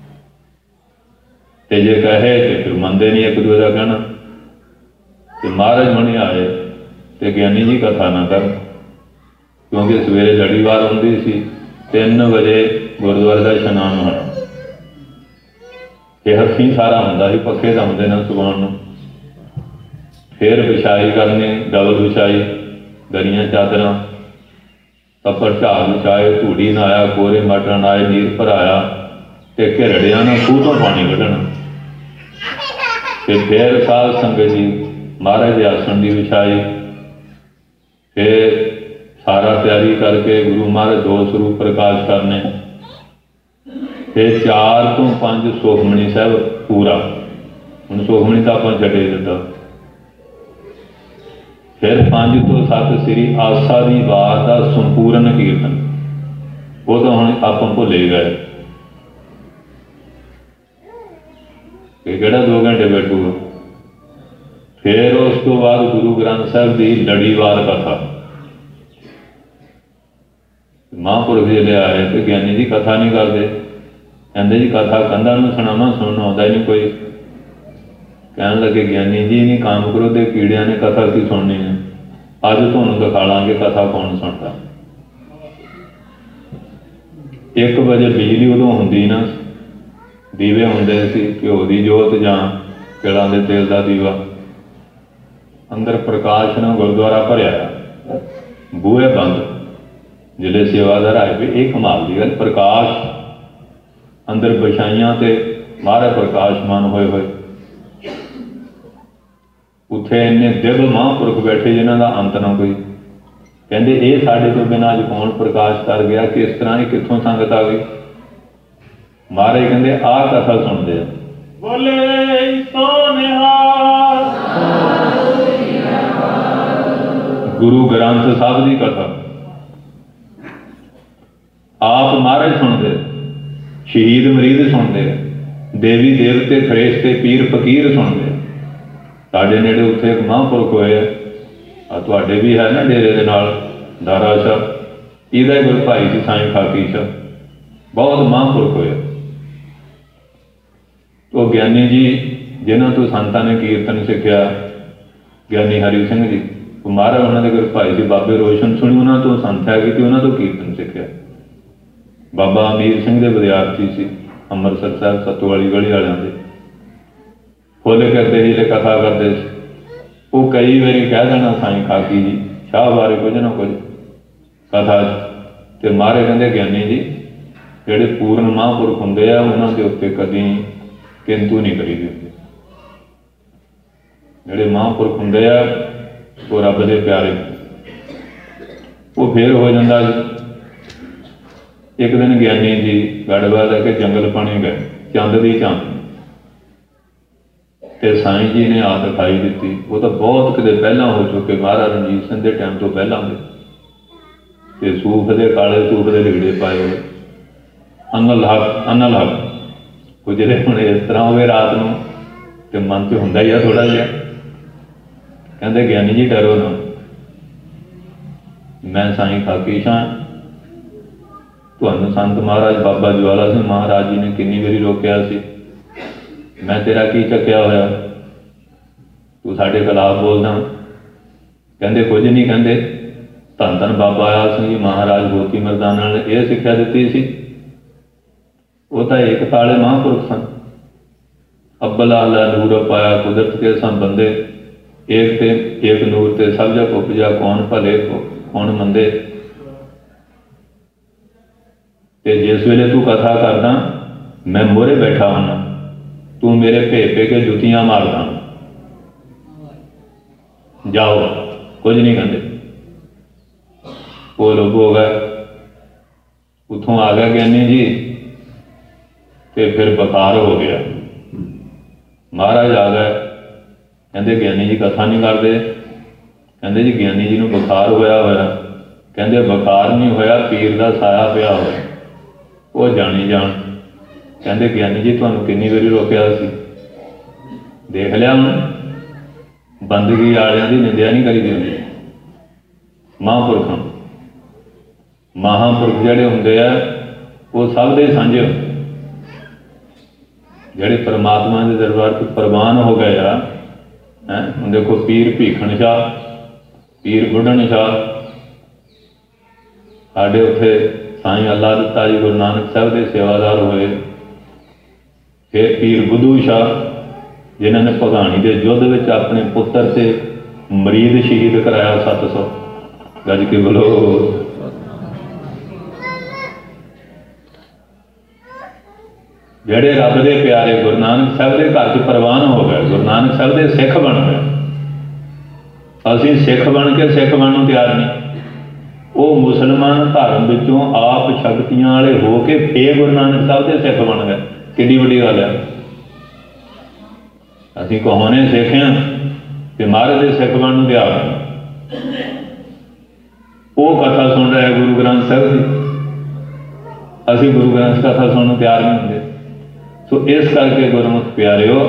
ਅਤੇ ਜੇ ਕਹੇ ਤਾਂ ਫਿਰ ਮੰਨਦੇ ਨਹੀਂ ਇੱਕ ਦੂਜੇ ਦਾ ਕਹਿਣਾ। ਅਤੇ ਮਹਾਰਾਜ ਮਣੀ ਆਏ ਅਤੇ ਗਿਆਨੀ ਜੀ ਕਥਾ ਨਾ ਕਰਨ, ਕਿਉਂਕਿ ਸਵੇਰੇ ਲੜੀਵਾਰ ਹੁੰਦੀ ਸੀ। ਤਿੰਨ ਵਜੇ ਗੁਰਦੁਆਰੇ ਦਾ ਇਸ਼ਨਾਨ ਹੋਣਾ ਅਤੇ ਹੱਥੀਂ ਸਾਰਾ ਹੁੰਦਾ ਸੀ, ਪੱਖੇ ਤਾਂ ਹੁੰਦੇ ਨਾ ਸੁਕਾਉਣ ਨੂੰ। ਫਿਰ ਵਿਛਾਈ ਕਰਨੀ, ਡਬਲ ਵਿਛਾਈ, ਦਰੀਆਂ ਚਾਦਰਾਂ, ਤੱਪੜ ਝਾੜ ਵਿਛਾਏ, ਧੂੜੀ ਨਹਾਇਆ, ਕੋਰੇ ਮਟਣ ਆਏ, ਨੀਰ ਭਰਾਇਆ ਅਤੇ ਘਿਰੜਿਆਂ ਨਾਲ ਖੂਹ ਤੋਂ ਪਾਣੀ ਕੱਢਣਾ। ਅਤੇ ਫਿਰ ਸਾਧ ਸੰਗਤ ਜੀ ਮਹਾਰਾਜ ਦੇ ਆਸਣ ਦੀ ਵਿਛਾਈ। ਫਿਰ ਸਾਰਾ ਤਿਆਰੀ ਕਰਕੇ ਗੁਰੂ ਮਹਾਰਾਜ ਦੋ ਸਰੂਪ ਪ੍ਰਕਾਸ਼ ਕਰਨੇ। ਫਿਰ ਚਾਰ ਤੋਂ ਪੰਜ ਸੁਖਮਣੀ ਸਾਹਿਬ ਪੂਰਾ। ਹੁਣ ਸੁਖਮਣੀ ਤਾਂ ਆਪਾਂ ਛੱਡੇ ਦਿੱਤਾ। ਫਿਰ ਪੰਜ ਤੋਂ ਸੱਤ ਸ੍ਰੀ ਆਸਾ ਦੀ ਵਾਰ ਦਾ ਸੰਪੂਰਨ ਕੀਰਤਨ, ਉਹ ਤਾਂ ਹੁਣ ਆਪਾਂ ਭੁੱਲੇ ਗਏ ਕਿ ਕਿਹੜਾ ਦੋ ਘੰਟੇ ਬੈਠੂਗਾ। ਫਿਰ ਉਸ ਤੋਂ ਬਾਅਦ ਗੁਰੂ ਗ੍ਰੰਥ ਸਾਹਿਬ ਦੀ ਲੜੀਵਾਰ ਕਥਾ। ਮਹਾਂਪੁਰਖ ਜੀ ਆਏ ਅਤੇ ਗਿਆਨੀ ਜੀ ਕਥਾ ਨਹੀਂ ਕਰਦੇ। ਕਹਿੰਦੇ ਜੀ ਕਥਾ ਕੰਧਾਂ ਨੂੰ ਸੁਣਾਵਾਂ, ਸੁਣਨ ਆਉਂਦਾ ਹੀ ਨਹੀਂ ਕੋਈ। ਕਹਿਣ ਲੱਗੇ ਗਿਆਨੀ ਜੀ ਨਹੀਂ, ਕਾਮ ਕ੍ਰੋਧ ਦੇ ਕੀੜਿਆਂ ਨੇ ਕਥਾ ਕੀ ਸੁਣਨੀ ਹੈ, ਅੱਜ ਤੁਹਾਨੂੰ ਦਿਖਾ ਲਾਂਗੇ ਕਥਾ ਕੌਣ ਸੁਣਦਾ। ਇੱਕ ਵਜੇ ਬਿਜਲੀ ਉਦੋਂ ਹੁੰਦੀ ਨਾ, ਦੀਵੇ ਹੁੰਦੇ ਸੀ, ਘਿਓ ਦੀ ਜੋਤ ਜਾਂ ਤਿਲਾਂ ਦੇ ਤੇਲ ਦਾ ਦੀਵਾ। ਅੰਦਰ ਪ੍ਰਕਾਸ਼ ਨਾਲ ਗੁਰਦੁਆਰਾ ਭਰਿਆ, ਬੂਹੇ ਬੰਦ। ਜਿਹੜੇ ਸੇਵਾਦਾਰ ਆਏ ਵੀ ਇਹ ਕਮਾਲ ਦੀ ਗੱਲ, ਪ੍ਰਕਾਸ਼ ਅੰਦਰ ਵਿਛਾਈਆਂ ਅਤੇ ਮਹਾਰਾਜ ਪ੍ਰਕਾਸ਼ਮਾਨ ਹੋਏ ਹੋਏ। ਉੱਥੇ ਇੰਨੇ ਦਿਵ ਮਹਾਂਪੁਰਖ ਬੈਠੇ ਜਿਨ੍ਹਾਂ ਦਾ ਅੰਤ ਨਾ ਕੋਈ। ਕਹਿੰਦੇ ਇਹ ਸਾਡੇ ਤੋਂ ਬਿਨਾਂ ਅੱਜ ਕੌਣ ਪ੍ਰਕਾਸ਼ ਕਰ ਗਿਆ, ਕਿਸ ਤਰ੍ਹਾਂ ਇਹ ਕਿੱਥੋਂ ਸੰਗਤ ਆ ਗਈ। ਮਹਾਰਾਜ ਕਹਿੰਦੇ ਆਹ ਕਥਾ ਸੁਣਦੇ ਆ। ਬੋਲੇ ਸੋ ਨਿਹਾਲ। ਗੁਰੂ ਗ੍ਰੰਥ ਸਾਹਿਬ ਦੀ ਕਥਾ ਆਪ ਮਹਾਰਾਜ ਸੁਣਦੇ, ਸ਼ਹੀਦ ਮਰੀਦ ਸੁਣਦੇ, ਦੇਵੀ ਦੇਵਤੇ ਫਰਿਸ਼ਤੇ ਪੀਰ ਫਕੀਰ ਸੁਣਦੇ। ਸਾਡੇ ਨੇੜੇ ਉੱਥੇ ਇੱਕ ਮਹਾਂਪੁਰਖ ਹੋਏ ਆ, ਤੁਹਾਡੇ ਵੀ ਹੈ ਨਾ ਡੇਰੇ ਦੇ ਨਾਲ ਦਾਰਾ ਸਾਹਿਬ, ਇਹਦਾ ਹੀ ਗੁਰੂ ਭਾਈ ਸੀ ਸਾਈਂ ਖਾਕੀ ਸਾਹਿਬ। ਬਹੁਤ ਮਹਾਂਪੁਰਖ ਹੋਏ। ਉਹ ਗਿਆਨੀ ਜੀ ਜਿਨ੍ਹਾਂ ਤੋਂ ਸੰਤਾਂ ਨੇ ਕੀਰਤਨ ਸਿੱਖਿਆ, ਗਿਆਨੀ ਹਰੀ ਸਿੰਘ ਜੀ, ਉਹ ਮਹਾਰਾਜ ਉਹਨਾਂ ਦੇ ਗੁਰੂ ਭਾਈ ਸੀ ਬਾਬੇ ਰੋਸ਼ਨ ਸੁਣੀ, ਉਹਨਾਂ ਤੋਂ ਸੰਥਿਆ ਕੀਤੀ, ਉਹਨਾਂ ਤੋਂ ਕੀਰਤਨ ਸਿੱਖਿਆ। ਬਾਬਾ ਅਮੀਰ ਸਿੰਘ ਦੇ ਵਿਦਿਆਰਥੀ ਸੀ, ਅੰਮ੍ਰਿਤਸਰ ਸਾਹਿਬ ਸੱਤੂ ਵਾਲੀ ਗਲੀ ਵਾਲਿਆਂ ਦੇ। ਫੁੱਲ ਕਰਦੇ ਜਿਹੜੇ ਕਥਾ ਕਰਦੇ ਸੀ, ਉਹ ਕਈ ਵਾਰੀ ਕਹਿ ਦੇਣਾ ਸਾਈਂ ਖਾਕੀ ਜੀ ਸ਼ਾਹ ਬਾਰੇ ਕੁਝ ਨਾ ਕੁਝ ਕਥਾ 'ਚ। ਅਤੇ ਮਹਾਰਾਜ ਕਹਿੰਦੇ ਗਿਆਨੀ ਜੀ ਜਿਹੜੇ ਪੂਰਨ ਮਹਾਂਪੁਰਖ ਹੁੰਦੇ ਆ ਉਹਨਾਂ ਦੇ ਉੱਤੇ ਕਦੀ ਕਿੰਤੂ ਨਹੀਂ ਕਰੀ ਦੀ ਹੁੰਦੀ। ਜਿਹੜੇ ਮਹਾਂਪੁਰਖ ਹੁੰਦੇ ਆ ਉਹ ਰੱਬ ਦੇ ਪਿਆਰੇ। ਉਹ ਫੇਰ ਹੋ ਜਾਂਦਾ। ਇੱਕ ਦਿਨ ਗਿਆਨੀ ਜੀ ਗੜਵਾ ਲੈ ਕੇ ਜੰਗਲ ਪਾਣੀ ਗਏ, ਚੰਦ ਦੀ ਚਾਂਦ, ਅਤੇ ਸਾਈਂ ਜੀ ਨੇ ਆ ਦਿਖਾਈ ਦਿੱਤੀ। ਉਹ ਤਾਂ ਬਹੁਤ ਕਿਤੇ ਪਹਿਲਾਂ ਹੋ ਚੁੱਕੇ, ਮਹਾਰਾਜ ਰਣਜੀਤ ਸਿੰਘ ਦੇ ਟਾਈਮ ਤੋਂ ਪਹਿਲਾਂ ਦੇ, ਅਤੇ ਸੂਫ ਦੇ ਕਾਲੇ ਸੂਫ ਦੇ ਲਿਗੜੇ ਪਾਏ ਹੋਏ, ਅਨਲ ਹੱਕ ਅਨਲ ਹੱਕ ਗੁਜਰੇ। ਹੁਣ ਇਸ ਤਰ੍ਹਾਂ ਹੋਵੇ ਰਾਤ ਨੂੰ ਅਤੇ ਮਨ 'ਚ ਹੁੰਦਾ ਹੀ ਆ ਥੋੜ੍ਹਾ ਜਿਹਾ। ਕਹਿੰਦੇ ਗਿਆਨੀ ਜੀ ਡਰੋ ਨਾ, ਮੈਂ ਸਾਈਂ ਖਾਕੀ ਸ਼ਾਹ, ਤੁਹਾਨੂੰ ਸੰਤ ਮਹਾਰਾਜ ਬਾਬਾ ਜਵਾਲਾ ਸਿੰਘ ਮਹਾਰਾਜ ਜੀ ਨੇ ਕਿੰਨੀ ਵਾਰੀ ਰੋਕਿਆ ਸੀ, ਮੈਂ ਤੇਰਾ ਕੀ ਚੱਕਿਆ ਹੋਇਆ, ਤੂੰ ਸਾਡੇ ਖਿਲਾਫ ਬੋਲਦਾ। ਕਹਿੰਦੇ ਕੁਝ ਨਹੀਂ। ਕਹਿੰਦੇ ਧੰਨ ਧੰਨ ਬਾਬਾ ਆਇਆ ਸਿੰਘ ਜੀ ਮਹਾਰਾਜ ਗੋਤੀ ਮਰਦਾਨਾ ਨੇ ਇਹ ਸਿੱਖਿਆ ਦਿੱਤੀ ਸੀ, ਉਹ ਤਾਂ ਇੱਕ ਤਾਲੇ ਮਹਾਂਪੁਰਖ ਸਨ। ਅੱਬਲ ਆਲਾ ਨੂਰ ਪਾਇਆ ਕੁਦਰਤ ਕੇ ਸਭ ਬੰਦੇ, ਏਕ ਤੇ ਏਕ ਨੂਰ ਤੇ ਸਭ ਜਗ ਉਪਜਿਆ, ਕੌਣ ਭਲੇ ਕੌਣ ਮੰਦੇ। ਅਤੇ ਜਿਸ ਵੇਲੇ ਤੂੰ ਕਥਾ ਕਰਦਾ ਮੈਂ ਮੋਹਰੇ ਬੈਠਾ ਹੁੰਦਾ, ਤੂੰ ਮੇਰੇ ਭੇ ਭੇ ਕੇ ਜੁੱਤੀਆਂ ਮਾਰਦਾ। ਜਾਓ, ਕੁਝ ਨਹੀਂ ਕਹਿੰਦੇ। ਉਹ ਲੋਕ ਹੋ ਗਏ। ਉੱਥੋਂ ਆ ਗਿਆ ਗਿਆਨੀ ਜੀ, ਅਤੇ ਫਿਰ ਬੁਖਾਰ ਹੋ ਗਿਆ। ਮਹਾਰਾਜ ਆ ਗਏ, ਕਹਿੰਦੇ ਗਿਆਨੀ ਜੀ ਕਥਾ ਨਹੀਂ ਕਰਦੇ। ਕਹਿੰਦੇ ਜੀ ਗਿਆਨੀ ਜੀ ਨੂੰ ਬੁਖਾਰ ਹੋਇਆ ਹੋਇਆ। ਕਹਿੰਦੇ ਬੁਖਾਰ ਨਹੀਂ ਹੋਇਆ, ਪੀਰ ਦਾ ਸਾਇਆ ਪਿਆ ਹੋਇਆ, ਉਹ ਜਾਣੀ ਜਾਣ। ਕਹਿੰਦੇ ਗਿਆਨੀ ਜੀ ਤੁਹਾਨੂੰ ਕਿੰਨੀ ਵਾਰੀ ਰੋਕਿਆ ਸੀ, ਦੇਖ ਲਿਆ ਹੁਣ, ਬੰਦਗੀ ਵਾਲਿਆਂ ਦੀ ਨਿੰਦਿਆ ਨਹੀਂ ਕਰੀਦੀ ਹੁੰਦੀ। ਮਹਾਂਪੁਰਖਾਂ ਮਹਾਂਪੁਰਖ ਜਿਹੜੇ ਹੁੰਦੇ ਆ ਉਹ ਸਭ ਦੇ ਸਾਂਝੇ ਹੁੰਦੇ, ਜਿਹੜੇ ਪਰਮਾਤਮਾ ਦੇ ਦਰਬਾਰ 'ਚ ਪ੍ਰਵਾਨ ਹੋ ਗਏ ਆ। ਹੈਂ ਹੁਣ ਦੇਖੋ ਪੀਰ ਭੀਖਣ ਸ਼ਾਹ, ਪੀਰ ਬੁੱਢਣ ਸ਼ਾਹ, ਸਾਡੇ ਉੱਥੇ ਸਾਈਂ ਅੱਲਾ ਦਿੱਤਾ ਜੀ ਗੁਰੂ ਨਾਨਕ ਸਾਹਿਬ ਦੇ ਸੇਵਾਦਾਰ ਹੋਏ। ਫਿਰ ਪੀਰ ਬੁੱਧੂ ਸ਼ਾਹ, ਜਿਨ੍ਹਾਂ ਨੇ ਭਗਾਣੀ ਦੇ ਯੁੱਧ ਵਿੱਚ ਆਪਣੇ ਪੁੱਤਰ ਤੇ ਮਰੀਦ ਸ਼ਹੀਦ ਕਰਾਇਆ। ਸੱਤ ਸੌ ਗੱਜ ਕੇ ਬੋਲੋ। ਜਿਹੜੇ ਰੱਬ ਦੇ ਪਿਆਰੇ ਗੁਰੂ ਨਾਨਕ ਸਾਹਿਬ ਦੇ ਘਰ 'ਚ ਪ੍ਰਵਾਨ ਹੋ ਗਏ, ਗੁਰੂ ਨਾਨਕ ਸਾਹਿਬ ਦੇ ਸਿੱਖ ਬਣ ਗਏ। ਅਸੀਂ ਸਿੱਖ ਬਣ ਕੇ ਸਿੱਖ ਬਣਨ ਨੂੰ ਤਿਆਰ ਨਹੀਂ। ਉਹ ਮੁਸਲਮਾਨ ਧਰਮ ਵਿੱਚੋਂ ਆਪ ਸ਼ਕਤੀਆਂ ਵਾਲੇ ਹੋ ਕੇ ਫੇਰ ਗੁਰੂ ਨਾਨਕ ਸਾਹਿਬ ਦੇ ਸਿੱਖ ਬਣ ਗਏ। ਕਿੱਡੀ ਵੱਡੀ ਗੱਲ ਹੈ। ਅਸੀਂ ਕਹਾਉਣੇ ਸਿੱਖ ਹਾਂ ਤੇ ਮਹਾਰਾਜ ਦੇ ਸਿੱਖ ਬਣਨ ਨੂੰ ਤਿਆਰ ਹਾਂ। ਉਹ ਕਥਾ ਸੁਣ ਰਿਹਾ ਗੁਰੂ ਗ੍ਰੰਥ ਸਾਹਿਬ ਦੀ, ਅਸੀਂ ਗੁਰੂ ਗ੍ਰੰਥ ਕਥਾ ਸੁਣਨ ਨੂੰ ਤਿਆਰ ਨਹੀਂ ਹੁੰਦੇ। ਸੋ ਇਸ ਕਰਕੇ ਗੁਰਮੁਖ ਪਿਆਰਿਓ,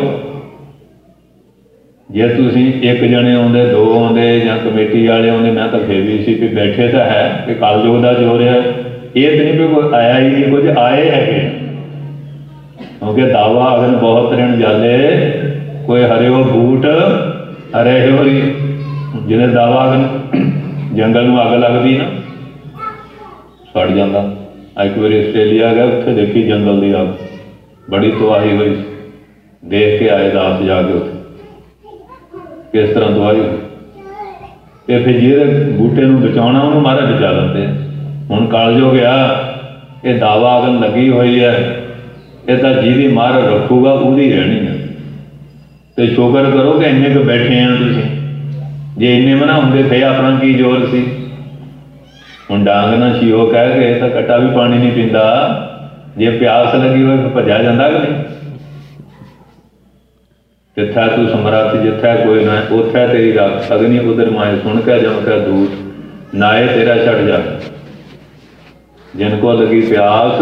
ਜੇ ਤੁਸੀਂ ਇੱਕ ਜਣੇ ਆਉਂਦੇ, ਦੋ ਆਉਂਦੇ ਜਾਂ ਕਮੇਟੀ ਵਾਲੇ ਆਉਂਦੇ, ਮੈਂ ਤਾਂ ਫਿਰ ਵੀ ਸੀ ਵੀ ਬੈਠੇ ਤਾਂ ਹੈ ਕਿ ਕਲਯੁਗ ਦਾ ਜ਼ੋਰ ਹੈ। ਇਹ ਤਾਂ ਨਹੀਂ ਵੀ ਕੋਈ ਆਇਆ ਹੀ ਨਹੀਂ, ਕੁਝ ਆਏ ਹੈਗੇ। ਕਿਉਂਕਿ ਦਾਵਾ ਅਗਨ ਬਹੁਤ ਰਿਣ ਜਾਲੇ, ਕੋਈ ਹਰਿਓ ਬੂਟ ਹਰੇ ਹੋਰੀ। ਜਿਹਨੇ ਦਾਵਾ ਅਗਨ ਜੰਗਲ ਨੂੰ ਅੱਗ ਲੱਗਦੀ ਨਾ, ਸੜ ਜਾਂਦਾ। ਇੱਕ ਵਾਰੀ ਆਸਟ੍ਰੇਲੀਆ ਗਿਆ, ਉੱਥੇ ਦੇਖੀ ਜੰਗਲ ਦੀ ਅੱਗ, ਬੜੀ ਤਬਾਹੀ ਹੋਈ। ਦੇਖ ਕੇ ਆਏ ਦਾਸ ਜਾ ਕੇ ਉੱਥੇ ਕਿਸ ਤਰ੍ਹਾਂ ਤਬਾਹੀ ਹੋਈ। ਅਤੇ ਫਿਰ ਜਿਹਦੇ ਬੂਟੇ ਨੂੰ ਬਚਾਉਣਾ ਉਹਨੂੰ ਮਾਰਾ ਬਚਾ ਲੈਂਦੇ। ਹੁਣ ਕਲਯੁਗ ਆ, ਇਹ ਦਾਵਾ ਅਗਨ ਲੱਗੀ ਹੋਈ ਹੈ, ਇਹ ਤਾਂ ਜਿਹਦੀ ਮਾਰ ਰੱਖੂਗਾ ਉਹਦੀ ਰਹਿਣੀ ਹੈ। ਅਤੇ ਸ਼ੁਕਰ ਕਰੋ ਕਿ ਇੰਨੇ ਕੁ ਬੈਠੇ ਆ ਤੁਸੀਂ। ਜੇ ਇੰਨੇ ਮਨਾ ਹੁੰਦੇ ਫਿਰ ਆਪਣਾ ਕੀ ਜ਼ੋਰ ਸੀ। ਹੁਣ ਡਾਂਗ ਨਾ ਸ਼ੀਓ ਕਹਿ ਕੇ ਤਾਂ ਕੱਟਾ ਵੀ ਪਾਣੀ ਨਹੀਂ ਪੀਂਦਾ। ਜੇ ਪਿਆਸ ਲੱਗੀ ਹੋਏ ਤਾਂ ਭੱਜਿਆ ਜਾਂਦਾ ਕਿ ਨਹੀਂ। ਜਿੱਥਾ ਤੂੰ ਸਮਰੱਥ ਜਿੱਥਾ ਕੋਈ ਨਾ, ਉੱਥੇ ਤੇਰੀ ਰੱਖ ਅਗਨੀ ਉਦਰ ਮਾਏ ਸੁਣ ਕੇ ਜਮ ਕੇ ਦੂਤ ਨਾਏ ਤੇਰਾ ਛੱਡ ਜਾ। ਜਿਨ ਕੋ ਲੱਗੀ ਪਿਆਸ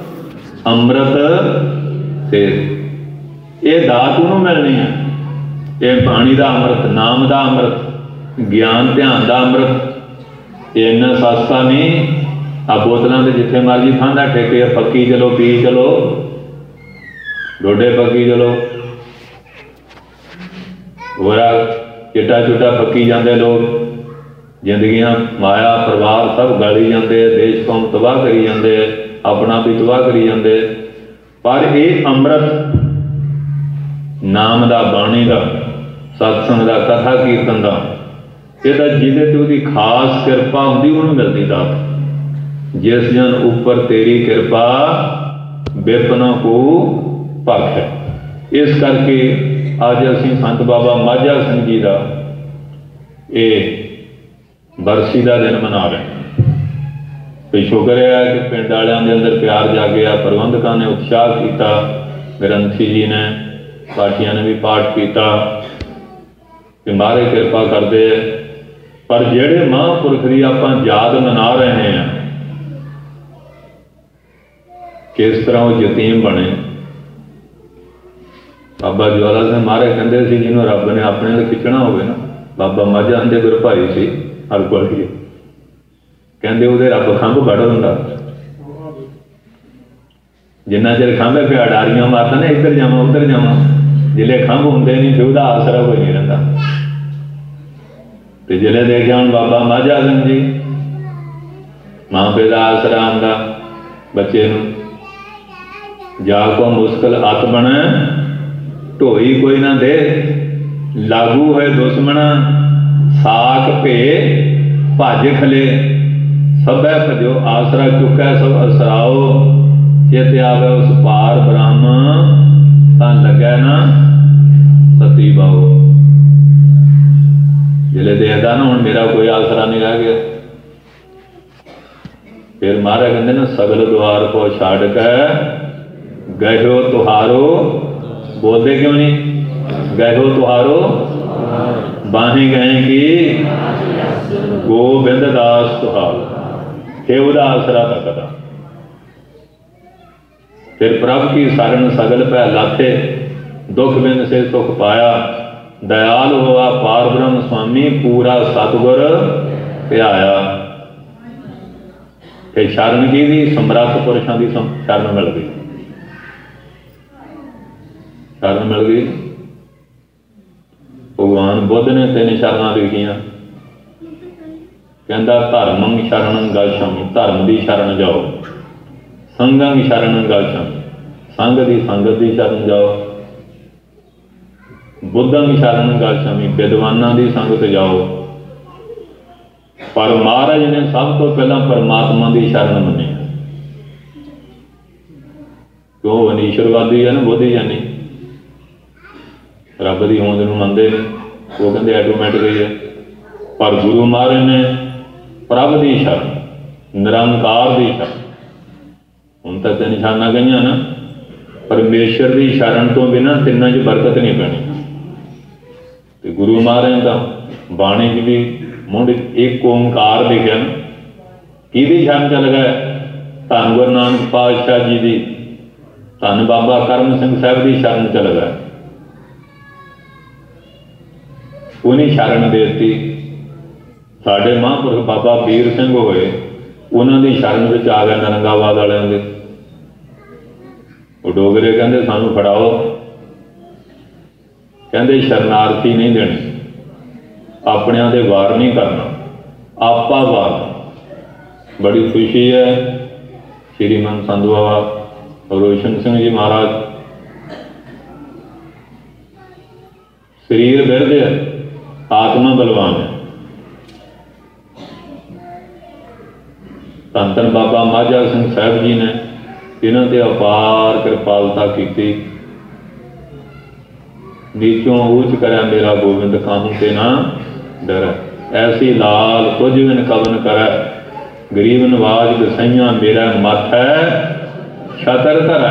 ਅੰਮ੍ਰਿਤ ਤੇ ਇਹ ਦਾਤ ਉਹਨੂੰ ਮਿਲਣੀ ਹੈ। ਇਹ ਪਾਣੀ ਦਾ ਅੰਮ੍ਰਿਤ, ਨਾਮ ਦਾ ਅੰਮ੍ਰਿਤ, ਗਿਆਨ ਧਿਆਨ ਦਾ ਅੰਮ੍ਰਿਤ। ਇਹ ਇੰਨਾ ਸਸਤਾ ਨਹੀਂ। ਆ ਬੋਤਲਾਂ ਦੇ ਜਿੱਥੇ ਮਰਜ਼ੀ ਖਾਂਦਾ ਠੇਕੇ, ਪੱਕੀ ਚਲੋ ਪੀ ਚਲੋ, ਡੋਡੇ ਪੱਕੀ ਚਲੋ, ਹੋਇਆ ਚਿੱਟਾ ਚੁੱਟਾ ਪੱਕੀ ਜਾਂਦੇ ਲੋਕ। ਜ਼ਿੰਦਗੀਆਂ ਮਾਇਆ ਪਰਿਵਾਰ ਸਭ ਗਾਲੀ ਜਾਂਦੇ, ਦੇਸ਼ ਕੌਮ ਤਬਾਹ ਕਰੀ ਜਾਂਦੇ, ਆਪਣਾ ਵੀ ਤਬਾਹ ਕਰੀ ਜਾਂਦੇ। ਪਰ ਇਹ ਅੰਮ੍ਰਿਤ ਨਾਮ ਦਾ, ਬਾਣੀ ਦਾ, ਸਤਸੰਗ ਦਾ, ਕਥਾ ਕੀਰਤਨ ਦਾ, ਇਹ ਤਾਂ ਜਿਹਦੇ ਤੇ ਉਹਦੀ ਖਾਸ ਕਿਰਪਾ ਹੁੰਦੀ ਉਹਨੂੰ ਮਿਲਦੀ ਦਾਤ। ਜਿਸ ਜਨ ਉੱਪਰ ਤੇਰੀ ਕਿਰਪਾ ਬਿਪਨ ਕੋ ਭਖ ਹੈ। ਇਸ ਕਰਕੇ ਅੱਜ ਅਸੀਂ ਸੰਤ ਬਾਬਾ ਮਾਝਾ ਸਿੰਘ ਜੀ ਦਾ ਇਹ ਬਰਸੀ ਦਾ ਦਿਨ ਮਨਾ ਰਹੇ ਹਾਂ। ਤੇ ਸ਼ੁਕਰ ਹੈ ਕਿ ਪਿੰਡ ਵਾਲਿਆਂ ਦੇ ਅੰਦਰ ਪਿਆਰ ਜਾਗਿਆ, ਪ੍ਰਬੰਧਕਾਂ ਨੇ ਉਤਸ਼ਾਹ ਕੀਤਾ, ਗ੍ਰੰਥੀ ਜੀ ਨੇ, ਪਾਠੀਆਂ ਨੇ ਵੀ ਪਾਠ ਕੀਤਾ ਕਿ ਮਹਾਰਾਜ ਕਿਰਪਾ ਕਰਦੇ। ਪਰ ਜਿਹੜੇ ਮਹਾਂਪੁਰਖ ਦੀ ਆਪਾਂ ਯਾਦ ਮਨਾ ਰਹੇ ਹਾਂ, ਕਿਸ ਤਰ੍ਹਾਂ ਉਹ ਯਤੀਮ ਬਣੇ। ਬਾਬਾ ਜਵਾਲਾ ਸਿੰਘ ਮਹਾਰਾਜ ਕਹਿੰਦੇ ਸੀ ਜਿਹਨੂੰ ਰੱਬ ਨੇ ਆਪਣੇ ਨਾਲ ਖਿੱਚਣਾ ਹੋਵੇ ਨਾ, ਬਾਬਾ ਮਾਝਾ ਦੇ ਗੁਰ ਭਾਈ ਸੀ ਹਰਗੋਬਿੰਦ, ਕਹਿੰਦੇ ਉਹਦੇ ਰੱਬ ਖੰਭ ਵੱਢ ਦਿੰਦਾ। ਜਿੰਨਾ ਚਿਰ ਖੰਭੇ ਪਿਆ ਡਾਰੀਆਂ ਮਾਰਦਾ ਨਾ, ਇੱਧਰ ਜਾਵਾਂ ਉੱਧਰ ਜਾਵਾਂ, ਜਿਹੜੇ ਖੰਭ ਹੁੰਦੇ ਨਹੀਂ ਫਿਰ ਉਹਦਾ ਆਸਰਾ ਕੋਈ ਨਹੀਂ ਰਹਿੰਦਾ। ਤੇ ਜਿਹੜੇ ਦੇਖਿਆ ਹੁਣ ਬਾਬਾ ਮਾਝਾ ਸਿੰਘ ਜੀ, ਮਾਂ ਪਿਓ ਦਾ ਆਸਰਾ ਆਉਂਦਾ ਬੱਚੇ ਨੂੰ। ਜਾ ਕੋ ਮੁਸ਼ਕਿਲ ਅੱਤ ਬਣ ਢੋਈ ਕੋਈ ਨਾ ਦੇ, ਲਾਗੂ ਹੋਏ ਦੁਸ਼ਮਣ ਸਾਕ ਭੇ ਭੱਜ ਖਲੇ, ਸਭੈ ਭਜੋ ਆਸਰਾ ਚੁੱਕੈ ਸਭ ਅਸਰਾਓ, ਚੇਤ ਆਵੇ ਉਸ ਪਾਰ ਬ੍ਰਹਮ ਤਾਂ ਲੱਗੈ ਨਾ ਸਤੀ ਬਾਓ। ਜਿਹੜੇ ਦੇਖਦਾ ਨਾ ਹੁਣ ਮੇਰਾ ਕੋਈ ਆਸਰਾ ਨਹੀਂ ਰਹਿ ਗਿਆ, ਫਿਰ ਮਹਾਰਾਜ ਕਹਿੰਦੇ ਨਾ ਸਗਲ ਦੁਆਰ ਕੋ ਛੱਡ ਕੇ ਗਇਓ ਤੁਹਾਰੋ, ਬੋਲਦੇ ਕਿਉਂ ਨਹੀਂ, ਗਇਓ ਤੁਹਾਰੋ ਬਾਹੀ ਗਏ ਕਿ ਗੋਬਿੰਦ ਦਾਸ ਤੁਹਾਰ। ਇਹ ਉਹਦਾ ਆਸਰਾ ਤੱਕਦਾ। ਫਿਰ ਪ੍ਰਭ ਕੀ ਸਾਰਨ ਸਗਲ ਪੈ ਲਾਥੇ, ਦੁੱਖ ਬਿਨ ਸੇ ਸੁਖ ਪਾਇਆ, दयाल हुआ पार स्वामी पूरा सतगुर ध्याया। फिर शरण की भी समर्थ पुरुषों की शरण मिल गई, शरण मिल गई। भगवान बुद्ध ने तीन शरणा लिखियां, कहता धर्मं शरणं गच्छामि, धर्म की शरण जाओ। संगं शरणं गच्छामि, संग की संगत की शरण जाओ। बुद्धं शरणं गच्छामि, विद्वानां की संगत जाओ। पर महाराज ने सब तो पहला परमात्मा की शरण मनी। क्यों अनीश्वरवादी है ना बुद्धि जानी, रब की होंद नूं मनदे ने, वो कहते ऑटोमैटिक ही है। पर गुरु महाराज ने प्रभ की शरण, निरंकार की शरण, हुण तां तीन शरणा गईयां ना, परमेश्वर की शरण तो बिना तिन्नां च बरकत नहीं पैनी। ते गुरु महाराज का बाणी च भी मुंड एक ओंकार लिखिया ना, किहदी शरण चल गए? धन गुरु नानक पातशाह जी की, धन बाबा करम सिंह साहब की शरण चल गए। उन्हीं शरण देती। साडे महापुरख बाबा वीर सिंह होए, उन्होंने शरण में आ गए नरंगाबाद वालियां दे। वो डोगरे कहते सानू फड़ाओ, कहते शरणार्थी नहीं देने, अपनिया दे वार नहीं करना, आपा वार। बड़ी खुशी है श्रीमान संत बाबा रोशन सिंह जी महाराज शरीर बिरध है, आत्मा बलवान है। धन धन बाबा माझा सिंह साहब जी ने इन्हों से अपार कृपालता की। नीचों ऊंच करे मेरा गोविंद, काहू ते ना डर। ऐसी लाल कुछ बिन कवन करे, गरीब नवाज दसइया मेरा मत है छतर धर।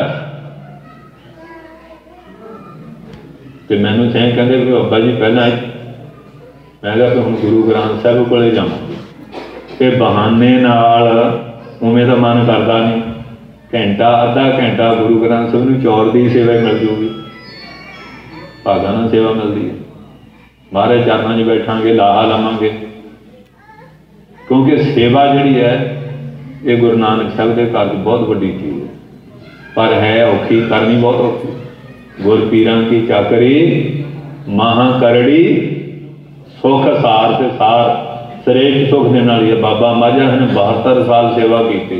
तो मैनू सह कहते भी बाबा जी पहला मैं कहा हम गुरु ग्रंथ साहब को जावांगे, ते बहाने नाल उवें तो मन करता नहीं। घंटा अद्धा घंटा गुरु ग्रंथ साहब नूं चौर की सेवा मिल जूगी, भागा नाल सेवा मिलती है। महाराज चरणों च बैठांगे, लाहा लवांगे, क्योंकि सेवा जिहड़ी है ये गुरु नानक साहब के घर बहुत वड्डी चीज़ है, पर है औखी, करनी बहुत औखी। गुर पीरां की चाकरी महा करड़ी, सुख सार से सार, श्रेष्ठ सुख देने वाली है। बाबा माझा ने बहत्तर साल सेवा की,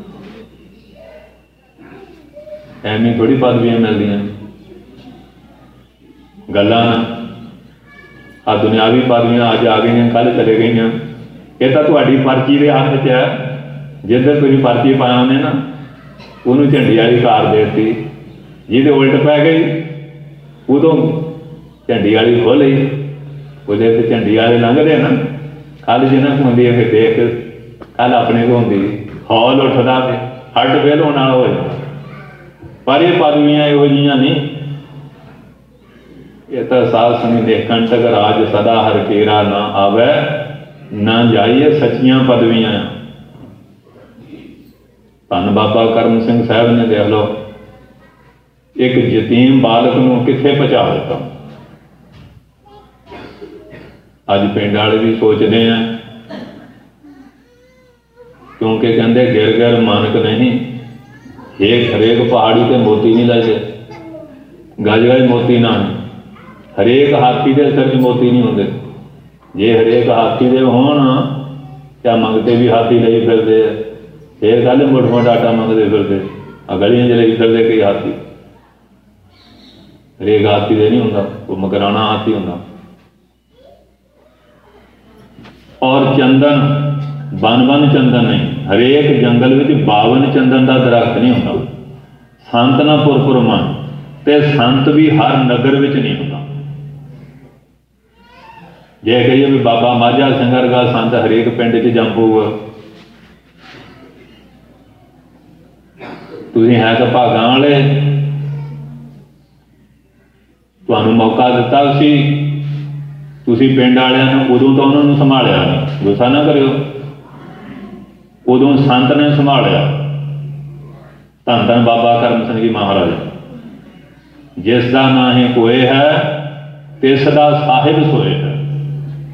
एवं थोड़ी पदवियां मिलदियां गल्लां ना। आ दुनियावी पदवियां अज आ गई, कल चले गई। ये तो तुहाडी पर्ची के हाथ च है, जिधर तुसीं पर्ची पाया उन्हें ना उन्होंने झंडी वाली कार दे दी, जिहदे उल्ट पै गई उदों झंडी वाली खोल ली। उहदे ते झंडी वाले लंघदे ना, कल जिन्हां को होंदी है फिर देख, कल अपने को होंदी हौल उठदा ते हट फेल होने वाला हो जाता। पर ये पदवियां इहो जिहियां नहीं, ये तो साध संग निकंटक राज सदा हर केरा ना आवे ना जाइए, सच्चियां पदवियां। धन बाबा करम सिंह साहब ने देख लो एक यतीम बालक नूं कित्थे पहुंचा दिता। अज पिंड वाले भी सोचते हैं, क्योंकि कहते गिर गिर मानक नहीं, एक हरेक पहाड़ी ते मोती नहीं लगते, गज गज मोती ना, हरेक हाथी के सिर च मोती नहीं होंगे। जे हरेक हाथी दे होण क्या मंगते भी हाथी ले फिरते, फिर कल मुठ मुठ आटा मंगते फिरते, गलियां च ले फिरते कई हाथी। हरेक हाथी दे नहीं होंदा, वो मकराना हाथी होंदा। और चंदन बन बन चंदन नहीं, हरेक जंगल में बावन चंदन का दरख्त नहीं होंदा। संत ना पुरपुर मन, ते संत भी हर नगर में नहीं होंदा। जे कहिए भी बाबा माझा सिंह वर्गा संत हरेक पिंड च जम पऊगा, तुसीं है तो भागां वाले, तुहानूं मौका दिता सी, तुसीं पिंड वालियां नूं उदों तो उन्होंने संभालिया नहीं, गुस्सा ना करियो, उदों संत ने संभालिया। धन धन बाबा करम सिंह जी महाराज, जिसका ना ही कोई है तिसदा साहिब सोए है।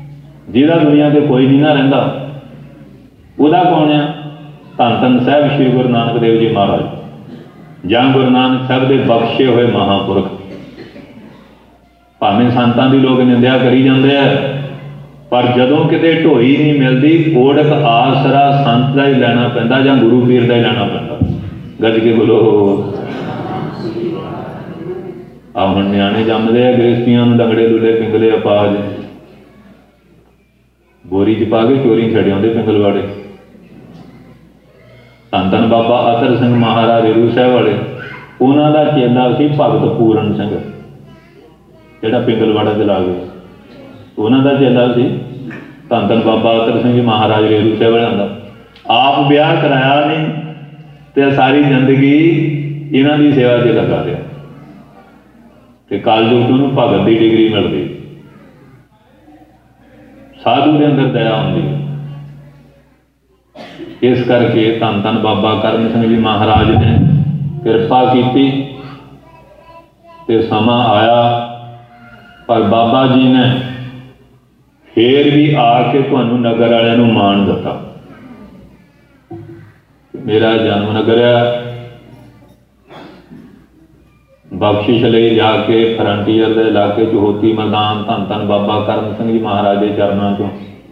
ਜਿਹਦਾ ਦੁਨੀਆ 'ਤੇ ਕੋਈ ਨਹੀਂ ਨਾ ਰਹਿੰਦਾ, ਉਹਦਾ ਕੌਣ ਆ? ਧੰਨ ਧੰਨ ਸਾਹਿਬ ਸ਼੍ਰੀ ਗੁਰੂ ਨਾਨਕ ਦੇਵ ਜੀ ਮਹਾਰਾਜ, ਜਾਂ ਗੁਰੂ ਨਾਨਕ ਸਾਹਿਬ ਦੇ ਬਖਸ਼ੇ ਹੋਏ ਮਹਾਂਪੁਰਖ। ਭਾਵੇਂ ਸੰਤਾਂ ਦੀ ਲੋਕ ਨਿੰਦਿਆ ਕਰੀ ਜਾਂਦੇ ਆ, ਪਰ ਜਦੋਂ ਕਿਤੇ ਢੋਈ ਨਹੀਂ ਮਿਲਦੀ, ਓੜਕ ਆਸਰਾ ਸੰਤ ਦਾ ਹੀ ਲੈਣਾ ਪੈਂਦਾ ਜਾਂ ਗੁਰੂ ਪੀਰ ਦਾ ਹੀ ਲੈਣਾ ਪੈਂਦਾ। ਗੱਜ ਕੇ ਬੋਲੋ। ਆ ਹੁਣ ਨਿਆਣੇ ਜੰਮਦੇ ਆ, ਗ੍ਰਸਤੀਆਂ ਨੂੰ ਡੰਗੜੇ ਲੁੱਲੇ ਪਿੰਗਲੇ ਅਪਾਜ ਬੋਰੀ 'ਚ ਪਾ ਕੇ ਚੋਰੀ ਛੱਡ ਆਉਂਦੇ ਪਿੰਗਲਵਾੜੇ। ਧੰਨ ਧੰਨ ਬਾਬਾ ਅਤਰ ਸਿੰਘ ਮਹਾਰਾਜ ਰੇਰੂ ਸਾਹਿਬ ਵਾਲੇ, ਉਹਨਾਂ ਦਾ ਚੇਲਾ ਸੀ ਭਗਤ ਪੂਰਨ ਸਿੰਘ, ਜਿਹੜਾ ਪਿੰਗਲਵਾੜਾ ਚਲਾ ਗਿਆ, ਉਹਨਾਂ ਦਾ ਚੇਲਾ ਸੀ ਧੰਨ ਧੰਨ ਬਾਬਾ ਅਤਰ ਸਿੰਘ ਜੀ ਮਹਾਰਾਜ ਰੇਰੂ ਸਾਹਿਬ ਵਾਲਿਆਂ ਦਾ। ਆਪ ਵਿਆਹ ਕਰਾਇਆ ਨਹੀਂ ਤੇ ਸਾਰੀ ਜ਼ਿੰਦਗੀ ਇਹਨਾਂ ਦੀ ਸੇਵਾ 'ਚ ਲੱਗਾ ਰਿਹਾ, ਤੇ ਕਲਯੁਗ ਤੋਂ ਉਹਨੂੰ ਭਗਤ ਦੀ ਡਿਗਰੀ ਮਿਲਦੀ। ਸਾਧੂ ਦੇ ਅੰਦਰ ਦਇਆ ਹੁੰਦੀ ਹੈ। ਇਸ ਕਰਕੇ ਧੰਨ ਧੰਨ ਬਾਬਾ ਕਰਮ ਸਿੰਘ ਜੀ ਮਹਾਰਾਜ ਨੇ ਕਿਰਪਾ ਕੀਤੀ ਤੇ ਸਮਾਂ ਆਇਆ, ਪਰ ਬਾਬਾ ਜੀ ਨੇ ਫੇਰ ਵੀ ਆ ਕੇ ਤੁਹਾਨੂੰ ਨਗਰ ਵਾਲਿਆਂ ਨੂੰ ਮਾਣ ਦਿੱਤਾ। ਮੇਰਾ ਜਨਮ ਨਗਰ ਹੈ, ਬਖਸ਼ਿਸ਼ ਲਈ ਜਾ ਕੇ ਫਰੰਟੀਅਰ ਦੇ ਇਲਾਕੇ 'ਚ ਹੋਤੀ ਮੈਦਾਨ ਧੰਨ ਧੰਨ ਬਾਬਾ ਕਰਮ ਸਿੰਘ ਜੀ ਮਹਾਰਾਜ ਦੇ ਚਰਨਾਂ 'ਚੋਂ।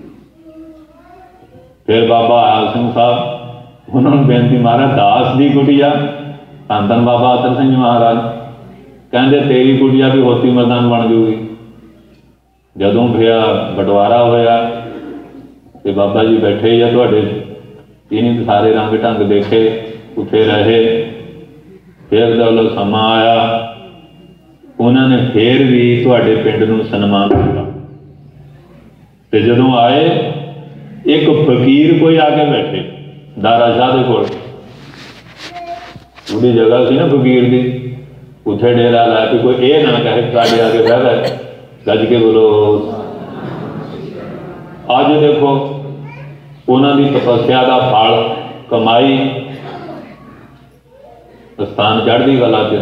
ਫਿਰ ਬਾਬਾ ਆਲ ਸਿੰਘ ਸਾਹਿਬ, ਉਹਨਾਂ ਨੂੰ ਬੇਨਤੀ, ਮਹਾਰਾਜ ਦਾਸ ਦੀ ਕੁਟੀਆ, ਧੰਨ ਧੰਨ ਬਾਬਾ ਅਤਰ ਸਿੰਘ ਜੀ ਮਹਾਰਾਜ ਕਹਿੰਦੇ ਤੇਰੀ ਕੁਟੀਆ ਵੀ ਹੋਤੀ ਮੈਦਾਨ ਬਣ ਜੂਗੀ। ਜਦੋਂ ਫਿਰ ਬਟਵਾਰਾ ਹੋਇਆ ਤੇ ਬਾਬਾ ਜੀ ਬੈਠੇ ਹੀ ਆ ਤੁਹਾਡੇ, ਇਹਨੇ ਸਾਰੇ ਰੰਗ ਢੰਗ ਦੇਖੇ, ਉੱਥੇ ਰਹੇ। ਫਿਰ ਜਦੋਂ ਸਮਾਂ ਆਇਆ, ਉਹਨਾਂ ਨੇ ਫਿਰ ਵੀ ਤੁਹਾਡੇ ਪਿੰਡ ਨੂੰ ਸਨਮਾਨ ਦਿੱਤਾ। ਤੇ ਜਦੋਂ ਆਏ, ਇੱਕ ਫਕੀਰ ਕੋਈ ਆ ਕੇ ਬੈਠੇ ਦਾਰਾ ਸ਼ਾਹ ਦੇ ਕੋਲ, ਉਹਦੀ ਜਗ੍ਹਾ ਸੀ ਨਾ ਫਕੀਰ ਦੀ, ਉੱਥੇ ਡੇਰਾ ਲਾ ਕੇ ਕੋਈ ਇਹ ਨਾ ਕਹੇ ਸਾਡੇ ਆ ਕੇ ਬਹਿ ਗਏ। ਗੱਜ ਕੇ ਬੋਲੋ। ਅੱਜ ਦੇਖੋ ਉਹਨਾਂ ਦੀ ਤਪੱਸਿਆ ਦਾ ਫਲ, ਕਮਾਈ, ਸਥਾਨ ਚੜ੍ਹਦੀ ਕਲਾ 'ਚ।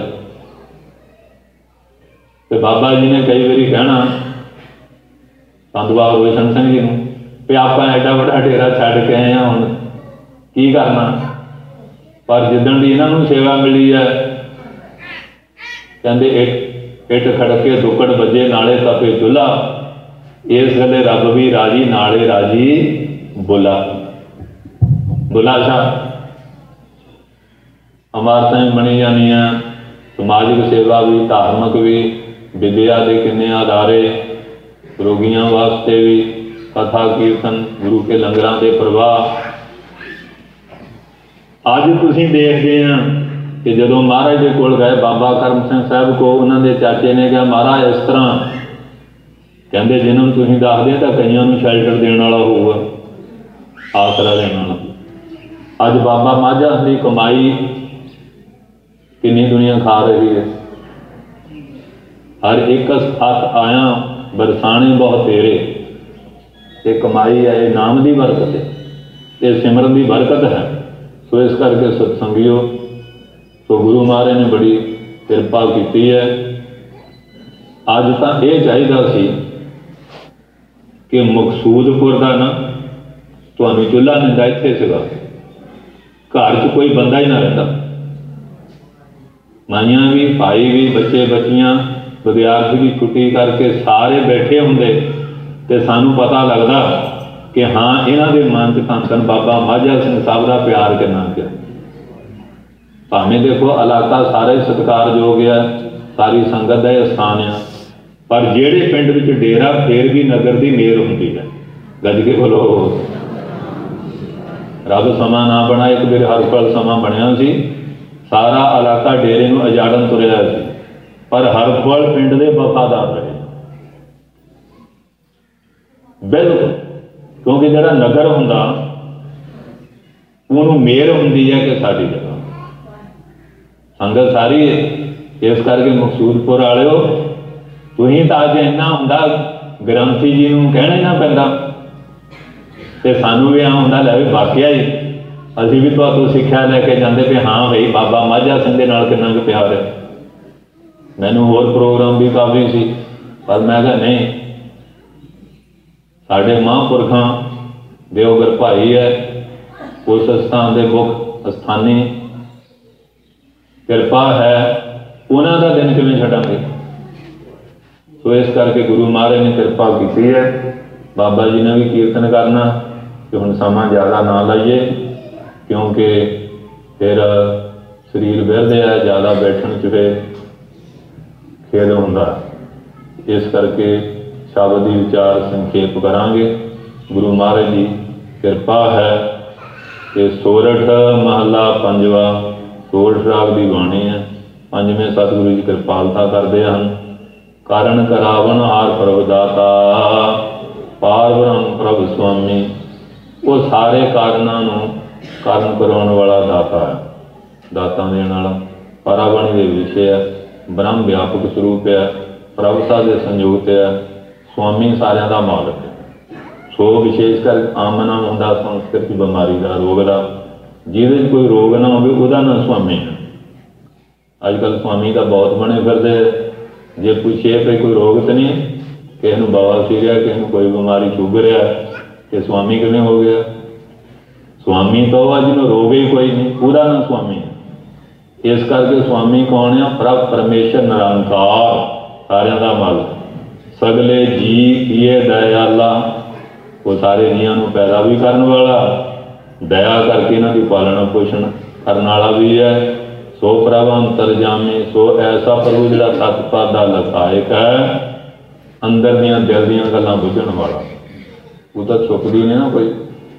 ਤੇ ਬਾਬਾ ਜੀ ਨੇ ਕਈ ਵਾਰੀ ਕਹਿਣਾ ਸੰਤ ਬਾਬਾ ਰੋਸ਼ਨ ਸਿੰਘ ਜੀ ਨੂੰ ਵੀ ਆਪਾਂ ਐਡਾ ਵੱਡਾ ਡੇਰਾ ਛੱਡ ਕੇ ਆਏ ਹਾਂ, ਹੁਣ ਕੀ ਕਰਨਾ? ਪਰ ਜਿੱਦਣ ਦੀ ਇਹਨਾਂ ਨੂੰ ਸੇਵਾ ਮਿਲੀ ਹੈ, ਕਹਿੰਦੇ ਇੱਟ ਇੱਟ ਖੜਕੇ ਦੁੱਕੜ ਵੱਜੇ ਨਾਲੇ ਤਪੇ ਚੁੱਲ੍ਹਾ, ਇਸ ਵੇਲੇ ਰੱਬ ਵੀ ਰਾਜੀ ਨਾਲੇ ਰਾਜੀ ਬੁਲਾ। ਬੁਲਾ ਸ਼ਾਹ ਇਮਾਰਤਾਂ ਬਣੀ ਜਾਂਦੀਆਂ, ਸਮਾਜਿਕ ਸੇਵਾ ਵੀ, ਧਾਰਮਿਕ ਵੀ, ਵਿਦਿਆ ਦੇ ਕਿੰਨੇ ਅਦਾਰੇ, ਰੋਗੀਆਂ ਵਾਸਤੇ ਵੀ, ਕਥਾ ਕੀਰਤਨ, ਗੁਰੂ ਕੇ ਲੰਗਰਾਂ ਦੇ ਪ੍ਰਵਾਹ। ਅੱਜ ਤੁਸੀਂ ਦੇਖਦੇ ਆ ਕਿ ਜਦੋਂ ਮਹਾਰਾਜ ਦੇ ਕੋਲ ਗਏ ਬਾਬਾ ਕਰਮ ਸਿੰਘ ਸਾਹਿਬ ਕੋ, ਉਹਨਾਂ ਦੇ ਚਾਚੇ ਨੇ ਕਿਹਾ ਮਹਾਰਾਜ ਇਸ ਤਰ੍ਹਾਂ, ਕਹਿੰਦੇ ਜਿਹਨਾਂ ਨੂੰ ਤੁਸੀਂ ਦੱਸਦੇ ਤਾਂ ਕਈਆਂ ਨੂੰ ਸ਼ੈਲਟਰ ਦੇਣ ਵਾਲਾ ਹੋਊਗਾ, ਆਸਰਾ ਦੇਣ ਵਾਲਾ। ਅੱਜ ਬਾਬਾ ਮਾਝਾ ਦੀ ਕਮਾਈ ਕਿੰਨੀ ਦੁਨੀਆ ਖਾ ਰਹੀ ਹੈ। ਹਰ ਇੱਕ ਹੱਥ ਆਇਆ ਬਰਸਾਣੇ ਬਹੁਤ ਤੇਰੇ, ਇਹ ਕਮਾਈ ਹੈ, ਇਹ ਨਾਮ ਦੀ ਬਰਕਤ ਹੈ, ਇਹ ਸਿਮਰਨ ਦੀ ਬਰਕਤ ਹੈ। ਸੋ ਇਸ ਕਰਕੇ ਸਤਸੰਗੀਓ, ਸੋ ਗੁਰੂ ਮਹਾਰਾਜ ਨੇ ਬੜੀ ਕਿਰਪਾ ਕੀਤੀ ਹੈ। ਅੱਜ ਤਾਂ ਇਹ ਚਾਹੀਦਾ ਸੀ ਕਿ ਮਕਸੂਦਪੁਰ ਦਾ ਨਾ ਤੁਹਾਨੂੰ ਚੁੱਲ੍ਹਾ ਮਿਲਦਾ ਇੱਥੇ ਸੀਗਾ, ਘਰ 'ਚ ਕੋਈ ਬੰਦਾ ਹੀ ਨਾ ਰਹਿੰਦਾ, ਮਾਈਆਂ ਵੀ, ਭਾਈ ਵੀ, ਬੱਚੇ ਬੱਚੀਆਂ, ਵਿਦਿਆਰਥੀ ਵੀ ਛੁੱਟੀ ਕਰਕੇ ਸਾਰੇ ਬੈਠੇ ਹੁੰਦੇ ਤੇ ਸਾਨੂੰ ਪਤਾ ਲੱਗਦਾ ਕਿ ਹਾਂ ਇਹਨਾਂ ਦੇ ਮਨ 'ਚ ਧੰਨ ਧੰਨ ਬਾਬਾ ਮਾਝਾ ਸਿੰਘ ਸਾਹਿਬ ਦਾ ਪਿਆਰ ਕਿੰਨਾ ਪਿਆ। ਭਾਵੇਂ ਦੇਖੋ ਇਲਾਕਾ ਸਾਰੇ ਸਤਿਕਾਰਯੋਗ ਆ, ਸਾਰੀ ਸੰਗਤ ਦਾ ਇਹ ਸਥਾਨ ਆ, ਪਰ ਜਿਹੜੇ ਪਿੰਡ ਵਿੱਚ ਡੇਰਾ ਫੇਰ ਵੀ ਨਗਰ ਦੀ ਮੇਰ ਹੁੰਦੀ ਹੈ। ਗੱਜ ਕੇ ਬੋਲੋ। ਰੱਬ ਸਮਾਂ ਨਾ ਬਣਾ, ਇੱਕ ਵਾਰ ਹਰ ਪਲ ਸਮਾਂ ਬਣਿਆ ਸੀ, ਸਾਰਾ ਇਲਾਕਾ ਡੇਰੇ ਨੂੰ ਉਜਾੜਨ ਤੁਰਿਆ ਸੀ, ਪਰ ਹਰ ਪਲ ਪਿੰਡ ਦੇ ਵਫਾਦਾਰ ਰਹੇ। ਬਿਲਕੁਲ, ਕਿਉਂਕਿ ਜਿਹੜਾ ਨਗਰ ਹੁੰਦਾ ਉਹਨੂੰ ਮੇਰ ਹੁੰਦੀ ਹੈ ਕਿ ਸਾਡੀ ਜਗ੍ਹਾ ਸੰਗਤ ਸਾਰੀ ਹੈ। ਇਸ ਕਰਕੇ ਮਕਸੂਦਪੁਰ ਵਾਲਿਓ, ਤੁਸੀਂ ਤਾਂ ਅੱਜ ਇੰਨਾ ਹੁੰਦਾ, ਗ੍ਰੰਥੀ ਜੀ ਨੂੰ ਕਹਿਣਾ ਹੀ ਨਾ ਪੈਂਦਾ, ਤੇ ਸਾਨੂੰ ਵੀ ਆ ਹੁੰਦਾ ਲੈ ਵੀ ਵਾਕਿਆ ਹੀ ਅਸੀਂ ਵੀ ਤੁਹਾਨੂੰ ਸਿੱਖਿਆ ਲੈ ਕੇ ਜਾਂਦੇ ਵੀ ਹਾਂ ਬਈ ਬਾਬਾ ਮਾਝਾ ਸਿੰਘ ਦੇ ਨਾਲ ਕਿੰਨਾ ਕੁ ਪਿਆਰ ਹੈ। ਮੈਨੂੰ ਹੋਰ ਪ੍ਰੋਗਰਾਮ ਵੀ ਕਾਫੀ ਸੀ, ਪਰ ਮੈਂ ਕਿਹਾ ਨਹੀਂ, साढ़े महापुरखों दे अगर भाई है उस स्थान के मुख स्थानी कृपा है, उन्हों का दिन किवें छड्डांगे। सो इस करके गुरु महाराज ने कृपा की है। बाबा जी ने भी कीर्तन करना कि हुण समा ज़्यादा ना लाइए, क्योंकि फिर शरीर बिरदे है, ज़्यादा बैठण च फिर खेद हुंदा। इस करके शब्द की विचार संखेप करांगे। गुरु महाराज जी कृपा है कि सोरठ महला पंजवा सोरठ राग की बाणी है। पंजवें सतगुरु जी कृपालता करते हैं। कारण करावन हार प्रभ दाता, पार ब्रह्म प्रभ स्वामी। वो सारे कारणों नूं कारण कराने वाला दाता है, दाता देने वाला। पराबणी के विषय है, ब्रह्म व्यापक स्वरूप है, प्रभुता के संयोग है, स्वामी सारिਆਂ ਦਾ मालक है। सो विशेषकर आम नाम होंदा संस्कृत बीमारी का, रोग का, जिहदे कोई रोग ना होवे उहदा नाम स्वामी है। अजकल स्वामी तो बहुत बने फिरदे। जे पूछिए कि कोई रोग तो नहीं, किसी नूं बवासीर है, किसी नूं कोई बीमारी शुगर है, कि स्वामी किवें हो गया। स्वामी तो वह जिन्होंने रोग ही कोई नहीं, उहदा नाम स्वामी है। इस करके स्वामी कौन है? प्रभ परमेश्वर निरंकार, सारिਆਂ ਦਾ मालक। सगले जी किए दयाला, वो सारे जियां नूं पैदा भी करने वाला, दया करके इन्हां दी पालना पोषण करने वाला भी है। सो प्रभ अंतरजामी, सो ऐसा प्रभु जिहड़ा सतपाद दा लखायक है, अंदर दियां दिल दियां गल्लां बुझण वाला। वो तो छुपदी नहीं ना कोई,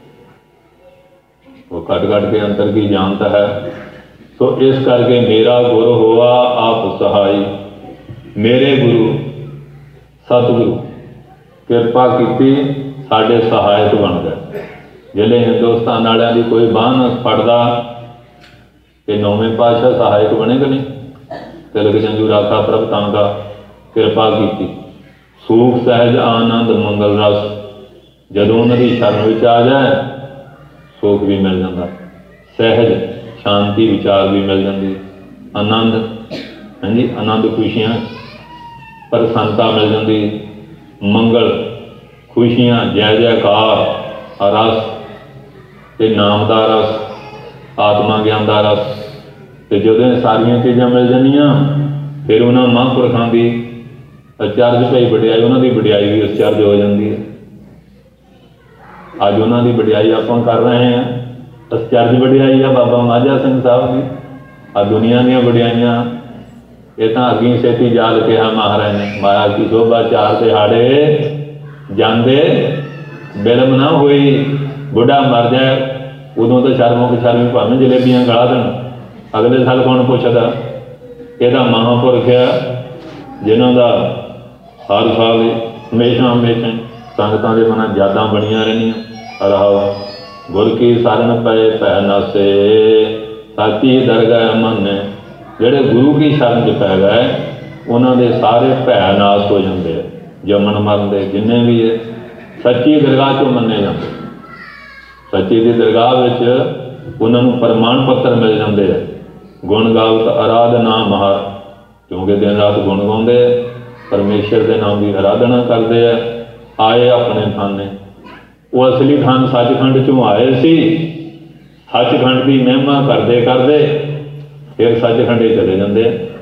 वो कट कट के अंतर की जानता है। तो इस करके मेरा गुरु हुआ आप सहाय, मेरे गुरु सतगुरु कृपा की साढ़े सहायक बन गए। जिले हिंदुस्तान वालियां दी कोई बांह न फड़दा कि नौवें पातशाह सहायक बने कि नहीं। तिलक जंजू राखा प्रभ तांगा कृपा की, सूख सहज आनंद मंगल रस। जदों उन्होंने शरण विच आ जाए सुख भी मिल जाता, सहज शांति विचार भी मिल जाती, आनंद, हाँ जी, आनंद खुशियाँ प्रसन्नता मिल जाती, मंगल खुशियाँ जय जयकार, रस ते नाम का रस, आत्मा ज्ञान का रस। तो जो सारिया चीज़ां मिल जानिया, फिर उन्होंने महापुरखों की अचरज पई वडियाई, उन्होंने वडियाई भी अचरज हो जाती है। अज उन्होंने वडियाई आप कर रहे हैं, अचरज वडियाई है बाबा माझा सिंह साहब की। आ दुनिया दी वडियाइयां ये तो अग्गी सेती जाल कहा महाराज ने, माया की शोभा चार तिहाड़े जाते बिलम ना हुई, बुढ़ा मर जाए उदों तो शर्मों की शर्मी भावें जलेबियां गला देन, अगले साल कौन पुछदा। यह महापुरख है जिन्हों का हर साल हमेशा हमेशा संगतां दे मनां यादां बनिया रहनियां। रहो गुर की शरण पए भै नासे, साची दरगाह मन ने। ਜਿਹੜੇ गुरु की शरण च पै गए उन्होंने सारे भै नाश हो जाते हैं, जमन मरण के जिन्ने भी है सच्ची दरगाह चों मन्ने जाते। सच्ची की दरगाह उन्होंने प्रमाण पत्र मिल जाते हैं। गुण गावत आराधना महार, क्योंकि दिन रात गुण गाते परमेश्वर के नाम की आराधना करते हैं। आए अपने थाने, वो असली थान सचखंड चों आए सी, सचखंड की महिमा करते करते फिर सचखंडे चले जाते।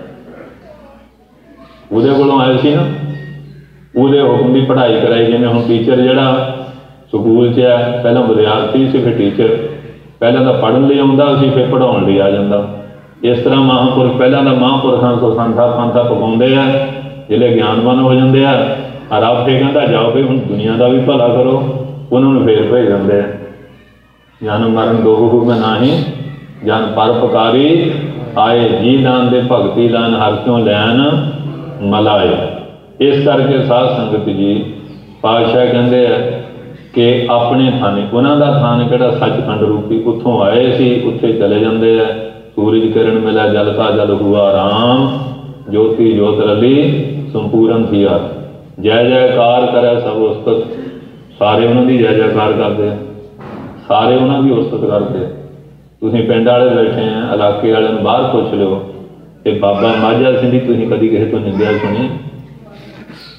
उहदे कोलों आए सी ना, उहदे हुक्म की पढ़ाई कराई। जिवें हुण टीचर जिहड़ा स्कूल च है, पहला विद्यार्थी से फिर टीचर, पहला तो पढ़न लई आउंदा सी, फिर पढ़ाउण लई आ जांदा। इस तरह महापुरख पहला तो महापुरखों को संथा पंथा पकाउंदे आ, जिहड़े ज्ञानवान हो जाते हैं। रब फिर कहता जाओ भी हुण दुनिया का भी भला करो, उन्होंने फिर भेज देंगे। जन मरण दोहु में नाही, जन परोपकारी आए, जी दान दे भगती दान हर क्यों लैन मलाए। इस करके साध संगत जी पातशाह कहते हैं कि अपने थाने, उन्हों का थान किहड़ा सचखंड रूपी, उत्थों आए सी उत्थे चले जाते हैं। सूरज किरण मिला जल का जल हुआ राम, ज्योति ज्योत रली संपूर्ण थिया। जय जयकार करे सब उस्तत, सारे उन्होंने जय जयकार करते हैं, सारे उन्होंने उस्तत करते हैं। तुसीं पिंड वाले बैठे हैं, इलाके वाले बाहर पुछ लो कि बाबा माझा सिंह दी तुसीं कदी किसी तो निंदिया सुनी?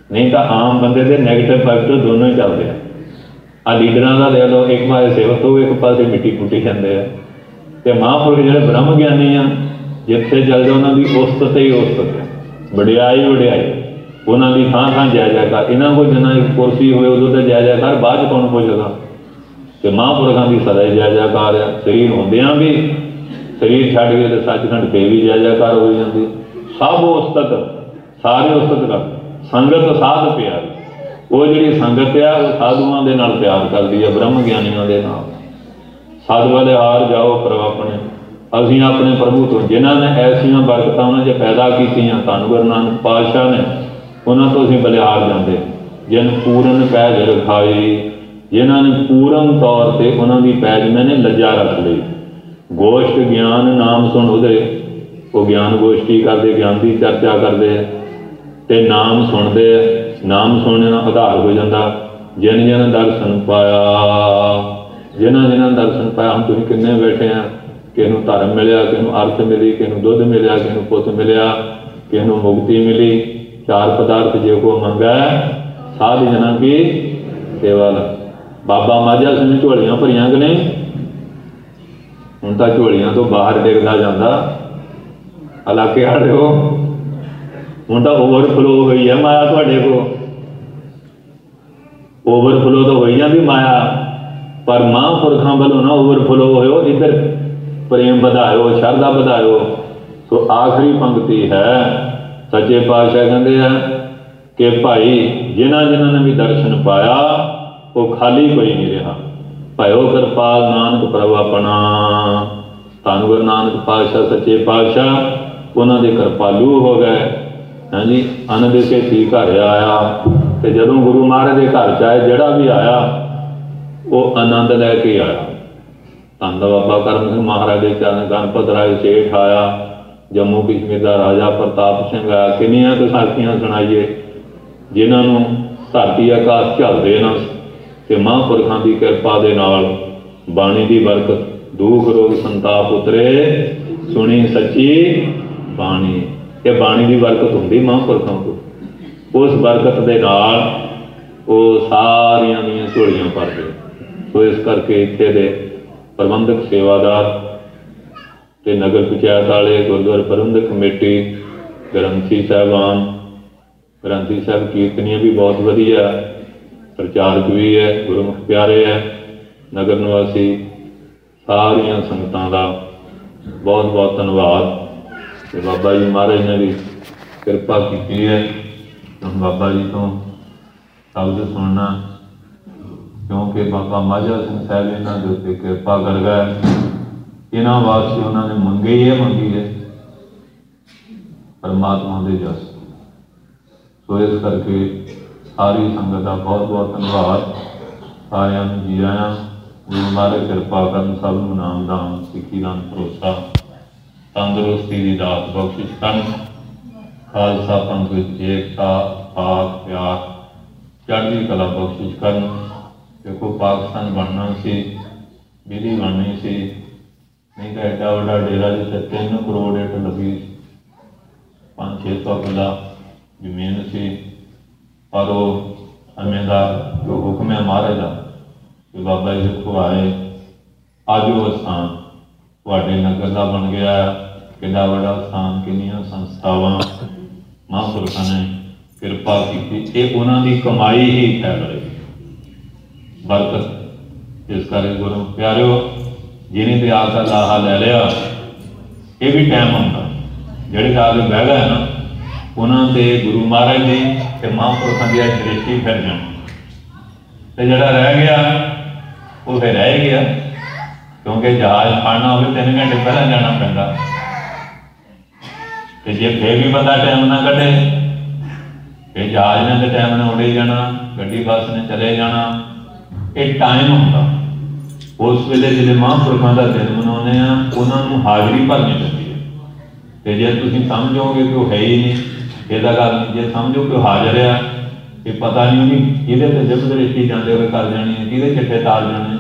नहीं तो आम बंदे के नैगेटिव पॉजिटिव दोनों ही चलते हैं। आ लीडरां का ले लो, एक पासे सेवक हो, एक पासे मिट्टी पुट्टी जाते हैं। तो महापुरुष जिहड़े ब्रह्म ज्ञानी आ, जिथे चल जाओ उन्होंने उस्तत ही उस्तत है, वडियाई वडियाई उन्हों की थां थां जय जयकार। इन्हों को जिन्ना कुर्सी होए उदों तो जय जयकार, बाद कौन पुछदा। तो महापुरुषों की सदा ही जय जयकार है। शरीर होंदियां भी, शरीर छड्ड के तो सचखंड पे भी जय जयकार हो जाती। सब उस्तत, सारे उस्तत कर। संगत साध प्यार, वो जी संगत है वो साधुओं के नाल प्यार करती है, ब्रह्म ज्ञानियों के नाल। साधु वाले हार जाओ प्रभ अपने, असीं अपने प्रभु तो जिन्होंने ऐसिया बरकतां उन्होंने पैदा कीतियां, धन गुरु नानक पातशाह ने, उन्होंने तो असीं बलिहार जाते। जिन पूरन पैज रखाई, जिन्होंने पूर्ण तौर पर उन्होंने पैज मैंने लज्जा रख ली। गोष्ठ ज्ञान नाम सुन उदे, वो ज्ञान गोष्ठी करते, ज्ञान की चर्चा करते ते नाम सुनते। नाम सुनने का आधार हो जाता। जिन जिन दर्शन पाया, जिन्होंने जिन्होंने दर्शन पाया। हम तुम किन्ने बैठे हैं, किसी धर्म मिलया, किसी अर्थ मिली, किसी दुध मिलया, किसी पुत मिलया, किसी मुक्ति मिली। चार पदार्थ जो को मंगा साध जना की सेवा। बाबा माझा सिंह झोलियां भरियां कि नहीं, हुण तां झोलियां तो बाहर डिगदा जांदा। इलाके वाले हो हुण तां ओवरफ्लो होई है माया तुहाडे को, ओवरफ्लो तो होई जांदी माया। पर महापुरखों वालों ना ओवरफ्लो होयो, इधर प्रेम वधायो, शरधा वधायो। तो आखिरी पंक्ति है, सच्चे पातशाह कहते हैं कि भाई जिन्हों जिन्होंने भी दर्शन पाया वो खाली कोई नहीं रहा। भयो कृपाल नानक प्रभ अपना। धन गुरु नानक पातशाह सच्चे पातशाह उन्होंने कृपालू हो गए। हाँ जी, आनंद सेठी घर आया तो जदों गुरु महाराज के घर चाहे जड़ा भी आया वो आनंद लैके आया। धन बाबा करम सिंह महाराज के चरण गणपत राय सेठ आया, जम्मू कश्मीर का राजा प्रताप सिंह आया। किनिया तो साखियां सुनाइए जिन्होंने धरती आकाश झलते ना, तो महापुरखों की कृपा के नाल बाणी की बरकत, दुख रोग संताप उतरे सुनी सच्ची बाणी। ये बाणी की बरकत होंगी महापुरखों को। उस बरकत के नाल वो सारिया दी झोलियां भरते। तो इस करके इत्थे दे प्रबंधक सेवादार ते नगर पंचायत वाले, गुरुद्वारा प्रबंधक कमेटी, ग्रंथी साहबान, ग्रंथी साहब कीर्तनियाँ भी बहुत वधिया, प्रचारक भी है, गुरुमुख प्यारे है, नगर निवासी सारिया संगतां दा बहुत बहुत धन्यवाद। तो बाबा जी महाराज ने भी कृपा की है। तो बाबा जी तो शब्द सुनना, क्योंकि बाबा माझा सिंह साहब इन्हों के उत्ते कृपा कर गए। इन्हों वास्ते उन्होंने मंगे ही है, मंगी है परमात्मा के जस। सो इस करके सारी संगत का बहुत बहुत धन्यवाद। सारिਆਂ ਨੂੰ जी आया। गुरु महाराज कृपा करन, सब ਨੂੰ नाम दान सिक्खी दान भरोसा तंदुरुस्ती की दात बख्शिश करन। खालसा पंथ विच एकता पाक प्यार चढ़दी कला बख्शिश करन। देखो पाकिस्तान बनना सी, विधि बननी सी, नहीं तो एडा वड्डा डेरा जिसे तीन करोड़ इट लगी, पाँच छे सौ किला जमीन सी। पर वो समय का जो हुक्म है महाराज का कि बाबा जी देखो आए, अज वो स्थान तुहाडे नगर का बन गया। कितना बड़ा स्थान, कितनियां संस्थावां महापुरुषों ने कृपा की। ये उन्होंने कमाई ही फैल रही बरकत। इस करके गुरु प्यारिओ जिन्हें तो आकर लाहा ले लिया, ये भी टाइम होंगे जेडे आके बह गए ना, उन्होंने गुरु महाराज जी ते महापुरुषों की दृष्टि फिर जानी। तो जरा रह गया वो फिर रह गया, क्योंकि जहाज फाड़ना हो तीन घंटे पहले जाना पैंदा। तो जे फिर भी बंदा टाइम ना कटे, फिर जहाज ने तो टाइम ने उड़े जाना, गड्डी बस ने चले जाना। एक टाइम होंगे उस वेले जो महापुरुषों का दिन मनाने उन्होंने हाजरी भरनी पैंदी है। तो जे तुम समझोगे कि वो है ही नहीं, यदा गल नहीं। जे समझो कि हाजिर है, ये पता नहीं उन्हें कि जब दृष्टि जाते हुए कर जानी है, कि चिट्ठे तार जाने।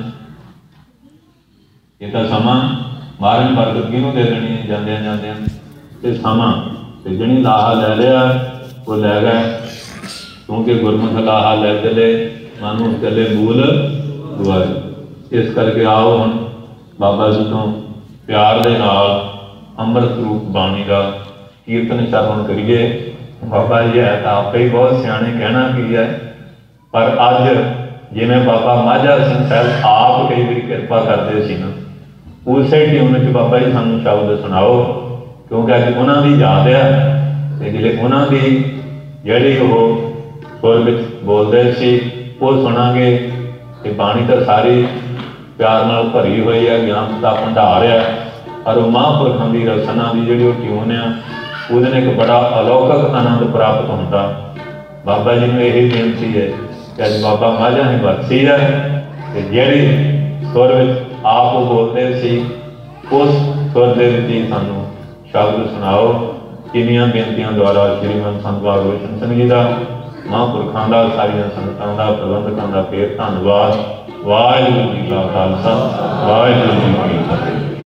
ये तो समा महाराज बरकत किनू दे देनी है जाद्या जाद्या। तो समा तो जिन्हें लाहा ले लिया वो लै गए। क्योंकि गुरमुख लाहा लै चले मानू चले मूल दुआरे। इस करके आओ हम बाबा जी तो प्यार दे नाल अमृत रूप बाणी का कीर्तन श्रवण करिए। बाबा जी है तो आपे ही बहुत सियाने, कहना की है, पर अज जिमें बाबा माझा सिंह साहब आप कई बार कृपा करते सी ना, उस ट्यून च बाबा जी सानू शब्द सुनाओ, क्योंकि अज उन्होंने याद है तो जिले उन्होंने जी वो सुर विच बोलते सी वो सुनांगे। तो बाणी तो सारी प्यार नाल भरी हुई है, ज्ञान का भंडार है, पर महापुरखों की रचना की जी ट्यून है उसने एक बड़ा अलौकिक आनंद प्राप्त होता। बाबा जी ने यही बेनती है कि अज बाबा माझा ने बरसी है कि जी सुर विच आप बोलते सी उस सुर के ही सानू शब्द सुनाओ। किनिया बेनतियों द्वारा श्रीमंत संत बाबा रोशन सिंह जी का, महापुरखों का, सारिया संगतों का, प्रबंधकों का फिर धन्यवाद। वाहिगुरू जी का खालसा वाहिगुरू जी की